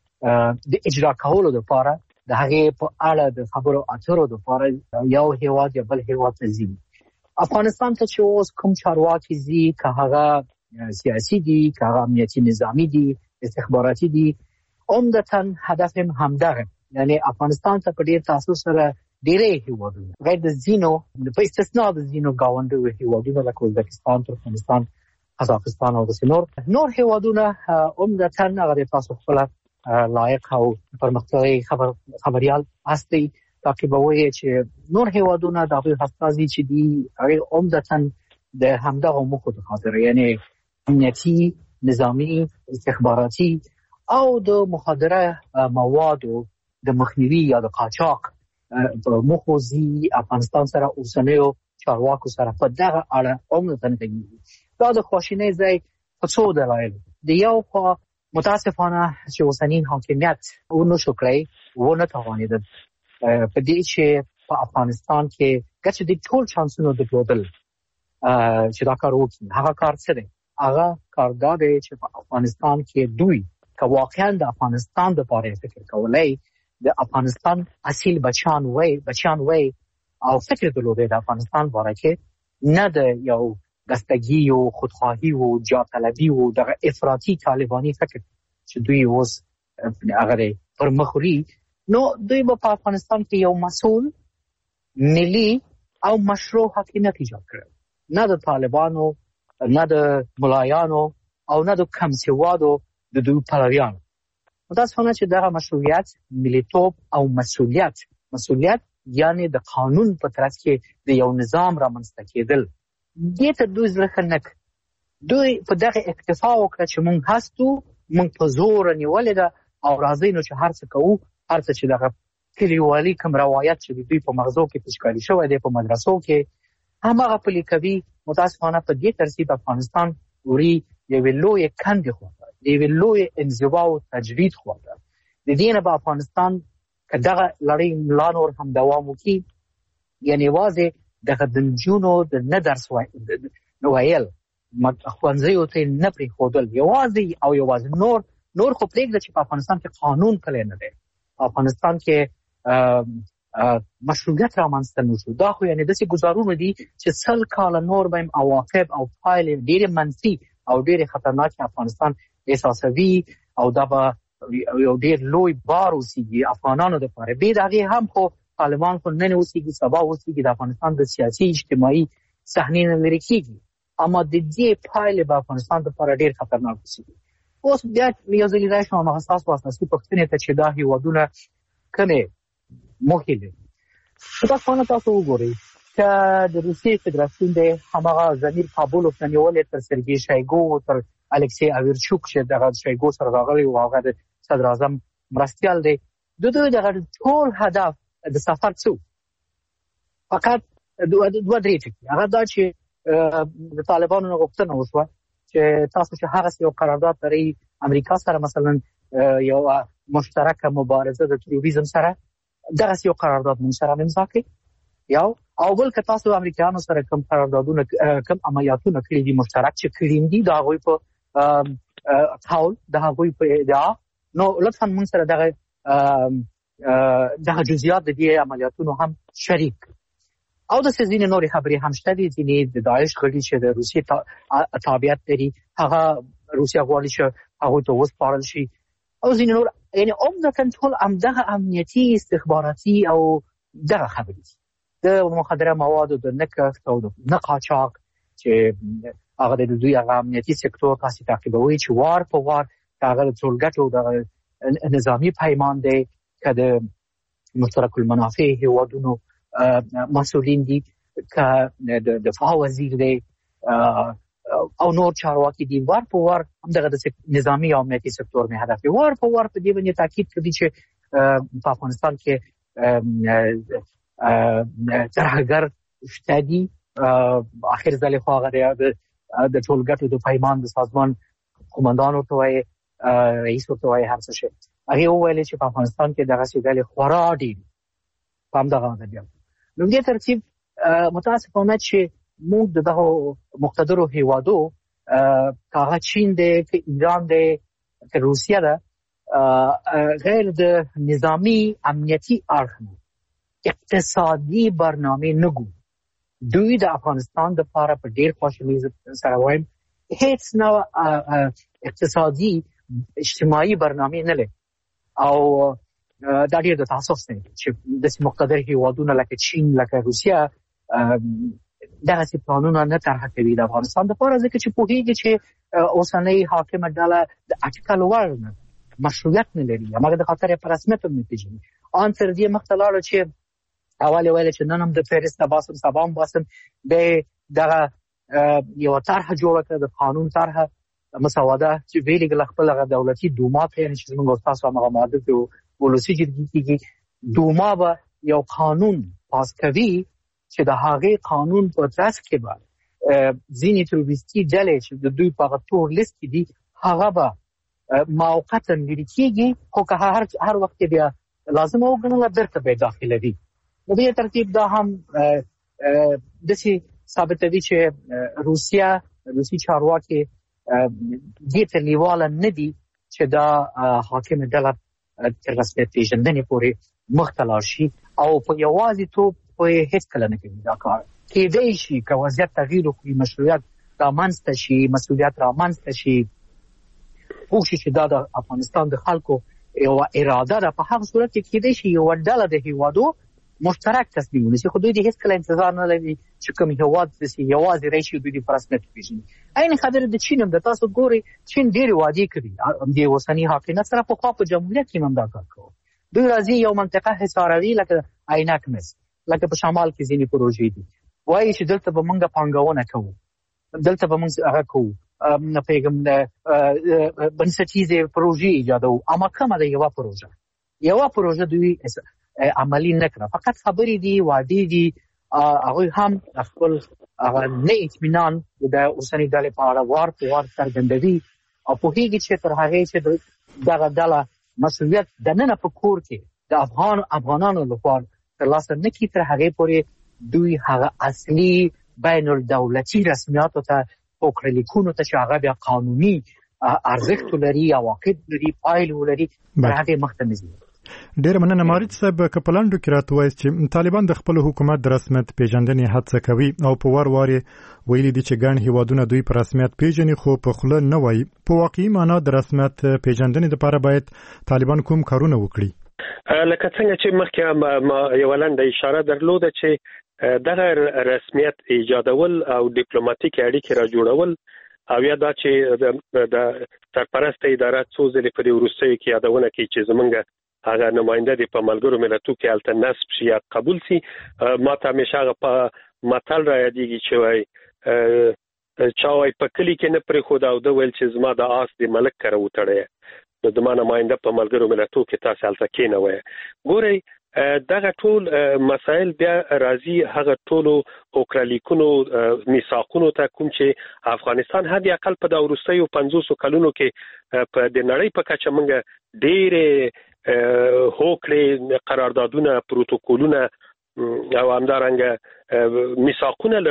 د اجرا کولو لپاره د هغه په اړه د خبرو اترو لپاره یو هیواد یا بل هیواد ته ځي. افغانستان ته چې اوس کوم چارواکي ځي که هغه سیاسي دي که هغه امنیتي نظامی دي استخباراتي دي، عمدتاً هدف هم همدغه، یعنی افغانستان ته په ډیر تاسو سره ډیرې هیوادونه غیر د زینو په استثناء د زینو گاونډي هیوادونه لکه ازبکستان، ترکمنستان، قزاقستان او د نور نور هیوادونه عمدتاً هغه تاسو خپل لایق او پرمختللي خبر خبريال هستي تاکي به وایي چې نور هیوادونه د هغوی استازي چې دي هغه عمدتاً د همدغه موخو په خاطر، یعنی امنیتي، نظامی، استخباراتي او د مخدره موادو د مخنیوي یا د قاچاق په موخو زی افغانستان سره اوسنیو چارواکو سره په دغه اړه عمدتاً کوي. دا د خواشینۍ ځای په څو دلایل. د یو خوا متاسفانه چې اوسنی حاکمیت ونه شو کړی، ونه توانید په دې چې په افغانستان کې ګټه د ټول چانسونو درلودل چې دا کار وکړي. هغه کار څه دی؟ هغه کار دا دی چې په افغانستان کې دوی که واقعا د افغانستان لپاره فکر کولای، د افغانستان اصیل بچان وای بچان وای او فکر درلوده د افغانستان باره کې نه د یو دستگی او خودخواهی او جا طلبی او دغه افراطی طالبانی فکر چې دوی اوس هغه پر مخوري، نو دوی په افغانستان کې یو مسؤل ملي او مشروع حکومت ایجاد کړ. نه د طالبانو، نه د ملایانو او نه د کمسوادو د دوی پلویانو. متاسفانه چې دغه مشروعیت، ملیتوب او مسؤلیت مسؤلیت یعنی د قانون په ترڅ کې د یو نظام رامنځته کېدل دې ته دوی ځکه نه دوی په دغه اکتفا وکړه چې مونږ هستو، مونږ په زور نیولې ده او راځي نو چې هر څه کوو، هر څه چې دغه کلیوالي کوم روایت چې دوی په مغزو کې تشکیل شوی دی په مدرسو کې هماغه پلي کوي. متاسفانه په دې ترتیب افغانستان وري یو لوی کندې خواته، یو لوی انزوا او تجوید خواته. د دې نه په افغانستان کداغه لړۍ ملان اور هم دوام وکړي، یعنی واځي دغه د جنونو د نه درس وایل خوانځيو ته نه پری خودل یوازې او یوازې نور نور خو پرېږده چې په افغانستان کې قانون کله نه دی، افغانستان کې مشروعیت رامنځته نشو. دا خو یعنی داسې گزارونه دي چې سل کال نور بیم عواقب او پایلې ډېرې منفي او ډېرې خطرناک افغانستان احساسوي او دا به یو ډېر لوی بار اوسېږي افغانانو لپاره. بې د هغې هم خو طالبان خو نن اوسېږي، سبا اوسېږي، د افغانستان د سیاسي اجتماعي صحنې نه لرې کېږي، اما د دې پایلې به افغانستان لپاره ډېر خطرناک اوسېږي. اوس بیا یو ځل راشم هغه ستاسو اساسي پوښتنې ته چې دا هېوادونه کومې موخې لري. متاسفانه تاسو وګورئ چې د روسیې فدراسیون دی هماغه زمیر کابلوف نه نیولې تر سرګي شایګو تر الکسی اویرچوک چې دغه شایګو سره راغلی او هغه د صدر اعظم مرستیال دی، د دوی دغه ټول هدف د سفر څو فقط دوه دوه درې ټکي. هغه دا چې د طالبانو غوښتنه وشوه چې تاسو چې هغه یو قرارداد لري امریکا سره، مثلا یو مشترکه مبارزه د تروریزم سره، دغه یو قرارداد موږ سره امضا کړي. یو او بل که تاسو امریکایانو سره کوم قراردادونه کوم عملیاتونه کړي دي مشترک چې کړي دي دا غوي په ټاول دا غوي په ادعا، نو لطفا موږ سره دغه دغه جزئیات د دې عملیاتونو هم شریک او د ځینې نورې خبرې هم شته دي. ځینې د داعش غړي چې د روسیې تابعیت لري هغه روسیا غواړي چې هغه ته وسپارل شي او ځینې نور، یعنی عمدتاً ټول همدغه امنیتي استخباراتي او دغه خبرې دي د مخدره موادو د نه کښت او د نه قاچاق چې هغه د دوی هغه امنیتي سکتور تاسو تعقیبوي چې وار په وار هغه د ټولګټو د نظامی پیمان دی که د مشترک المنافع هیوادونو مسئولین دي که د دفاع وزیر دی او نور چارواکي دي، وار په وار همدغه د نظامی او امنیتي سکتور نه هدف وار په وار په دې باندې تاکید کوي چې په افغانستان کې ترهګر شته دي. اخر ځل خو هغه د ټولګټو د پیمان د سازمان قومندان ورته وایي، رئیس ورته وایي، هر څه شي هغه وویل چې په افغانستان کې دغه ځل خورا ډېر په همدغه ځای نو دې ترتیب متاسفانه چې موږ دغه مقتدرو هیوادو کاغه چین دی که ایران دی که روسیه ده غیر د نظامی امنیتی اړخ اقتصادي برنامه نګو دوی د افغانستان د لپاره په ډیر خوشالۍ سره وایم هیڅ نو اقتصادي اجتماعي برنامه نه لري او دا ډیر د تاسف دی چې د مقتدر هیوادونو لکه چین لکه روسیه دغه څه پلانونه نه طرح کوي د افغانستان د لپاره، ځکه چې پوهیږي چې اوسنۍ حاکمه ډله د اټکل وړ مشروعیت نه لري، هغه د خاطر په رسمیت نه پیژني. ان تر دې مخته لاړ چې اول ویل چې نن هم د فهرست باسم سبام باسم به دغه یو طرح جوړ کړ د قانون طرح مسوده چې ویلګل خپل دولتي دوما ته چې موږ تاسو هغه ماده ته ولسی جدي دوما به یو قانون پاس کوي چې د هغه قانون په ترڅ کې به ځینې تروریستي ډلې چې د دوی په تور لیست کې دي هغه به موقتا لري کېږي، خو که هر هر وخت بیا لازم وګڼل برته به داخله دي. نو دې ترتیب دا هم د سي ثابتوي چې روسیا روسي چارواکي دې ته لیواله نه دي چې دا حاکم ډله تر رسمیت پیژندنې پورې مختلف شي او په یوازې توپ په هیڅ کله نه کوي دا کار. کېدای شي که وضعیت تغییر وکړي، مشروعیت رامنځته شي، مسؤلیت رامنځته شي، پوه شي چې دا د افغانستان د خلکو یو اراده ده، په هغه صورت کې کېدای شي یو ډله د هیوادو مشترک تصمیم ونیسي، خو دوی د هیڅ کله انتظار نه لري چې کوم هیواد داسې یوازې راشي دوی د رسمیت پیژني. عین خبره د چین هم د تاسو ګوري، چین ډېرې وعدې کړي د اوسني حاکمیت سره، پخوا په جمهوریت کې هم دا کار کوي. دوی راځي یو منطقه حصاروي لکه عینک مس لکه په شمال کې ځینې پروژې دي، وایي چې دلته به موږ پانګونه کوو، دلته به موږ هغه کوو نه پیغام د بنسټیزه پروژې ایجادو، اما کومه د یو پروژه یو پروژه دوی عملی نه کړه، فقط خبرې دي، وعدې دي. هغه هم خپل هغه نه اطمینان د اوسنۍ ډلې په اړه وار په وار څرګندوي او پوهیږي چې تر هغه چې دغه ډله مسؤلیت د نن په کور کې د افغان افغانانو لپاره ترلاسه نه کړي، تر هغه پورې دوی هغه اصلي بین الدولتي رسمیاتو ته وکړلیکونو ته چې هغه بیا قانوني ارزښت لري، عواقب لري، پایلې لري، تر هغه مخته نه ځي. ډېر مننه مارچ صاحب. کپلانډو کې راته وایي چې طالبان د خپل حکومت د رسمیت پیژندنې هڅه کوي او په وار وار ویلي دي چې ګڼ هیوادونه دوی په رسمیت پیژني خو په خوله نه وایي. په واقعي معنا د رسمیت پیژندنې لپاره باید طالبان کوم کارونه وکړي؟ لکه څنګه چې مخکې یو لنډه اشاره درلوده چې دغه رسمیت ایجادول او ډیپلوماټیک اړیکې را جوړول او یا دا چې د سرپرست اداره څو ځلې په وروستیو کې یادونه کوي چې زمونږ هغه نماینده دی په ملګرو ملتونو کې الته نصب شي یا قبول شي. ما ته همیشه هغه په متل را یادېږي چې وایي چا وایي په کلي کې نه پرېښود او ده ویل چې زما د آس د ملک کره وتړی، نو زما نماینده په ملګرو ملتونو کې تاسې هلته کېنوئ. ګورئ دغه ټول مسایل بیا راځي هغه ټولو اوکرالیکونو میثاقونو ته کوم چې افغانستان حد اقل په د وروستیو پنځوسو کلونو کې په د نړۍ په کچه موږ ډېرې هوکړې قراردادونه پروتوکولونه او همدارنګه میثاقونه لرو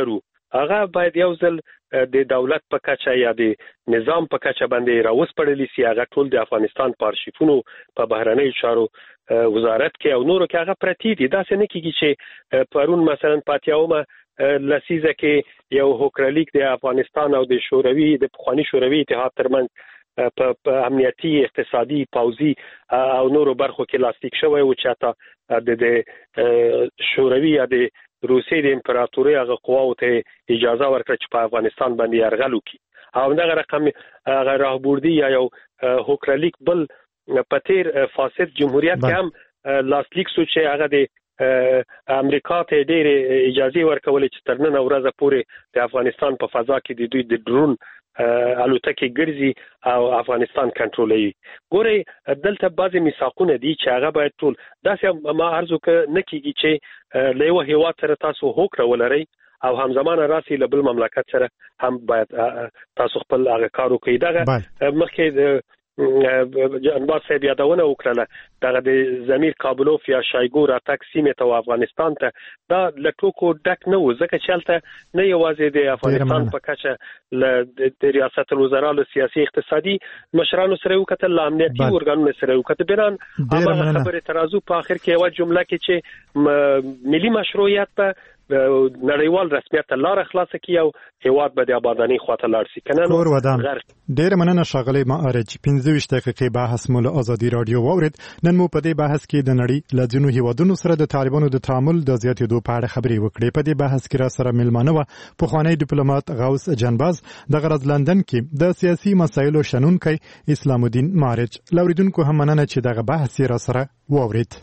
هغه باید یو ځل د دولت په کچه یا د نظام په کچه باندې راوسپړل شي. هغه ټول د افغانستان په ارشیفونو په بهرنۍ چارو وزارت کې او نورو کې هغه پرتی دي. دا څه نه کیږي چې پرون مثلا پاتیاومه لسیزه کې یو هوکرلیک د افغانستان او د شوروي د پخوانی شوروي اتحاد ترمنځ په امنیتي اقتصادي پوځي او نورو برخو کې لاستیک شوی او چې د شوروي یا د روسیې د امپراتورۍ هغه قواو ته اجازه ورکړه چې په افغانستان باندې یرغل وکړي او دغه رقم هغه راهبردي یا یو هوکرلیک بل په تیر فاسد جمهوریت کې هم لاستیک سو چې هغه د امریکا ته ډېر اجازه ورکولې چې تر نن ورځې پورې د افغانستان په فضا کې د دوی د ډرون الوتکې ګرځي او افغانستان کنټرولوي. ګوري دلته بعضی میثاقونه دي چې هغه باید ټول داسې ما عرض وکړ نه کیږي چې له یو هیواد سره تاسو هوکړه ولرئ او همزمانه راسي له بل مملکت سره هم باید تاسو خپل هغه کار وکړئ. دغه مخکې جنبات صاحب یادونه وکړه دغه د زمیر کابلوف یا شایګو راتګ سیمه ته افغانستان ته دا لټوکو ډک نه و ځکه چې هلته نه یوازې د افغانستان په کچه ل د ریاست الوزرا له سیاسي اقتصادي مشرانو سره وکړه ل امنیتي ارګانونو سره وکړه بیران هغه خبره ترازو په اخر کې یو جمله کې چې ملي مشروعیت په نړیوال رسمیت لار خلاص کی او هیواد به د آبادانی خواته لاړ شي کنه نور ودان ډیر مننه شغله ما ارج پنځه ویشت دقیقې بحث مول ازادي رادیو وورید. نن مو په دې بحث کې د نړۍ لځینو هیوادونو سره د طالبانو د تعامل د زیاتېدو په اړه خبرې وکړې. په دې بحث کې را سره ملمانه و پخوانی ډیپلوماټ غوث جنباز د غرض لندن کې د سیاسي مسایلو شنونکي اسلام الدین مارج. لوریدونکو هم مننه چې دغه بحث را سره وورید.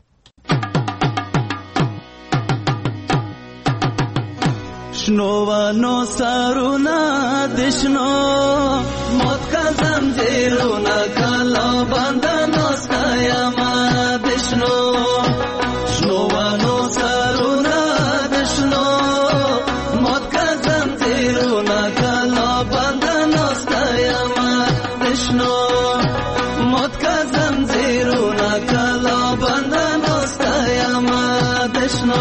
شنوانو سارونا دشنو موت کا زنجیرونا کالا باندانو سکایاما دشنو شنوانو سارونا دشنو موت کا زنجیرونا کالا باندانو سکایاما دشنو موت کا زنجیرونا کالا باندانو سکایاما دشنو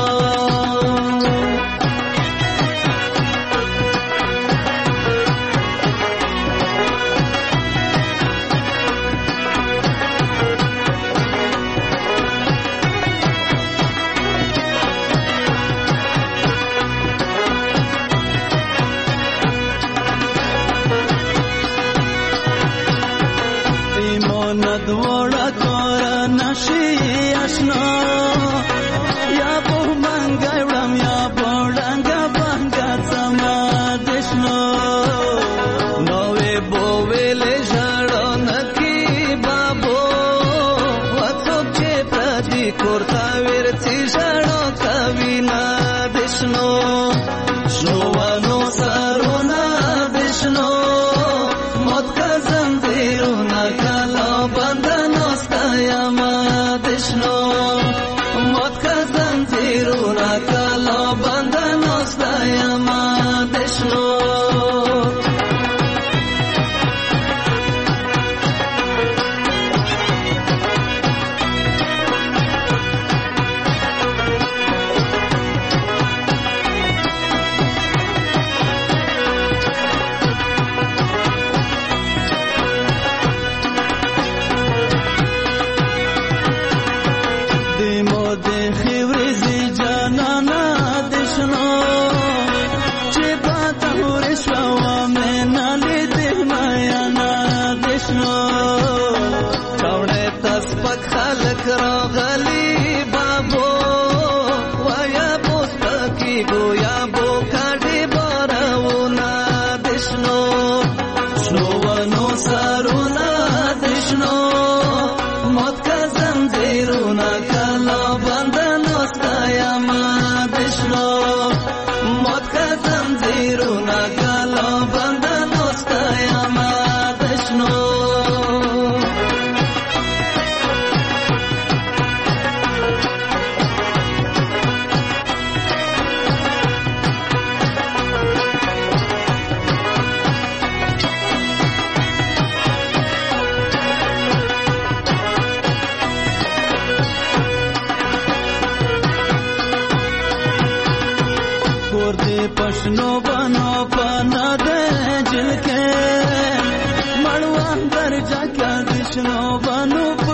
کور دې پښنو بنو پنا دې جل کې مړوان درجا کې دشنو بنو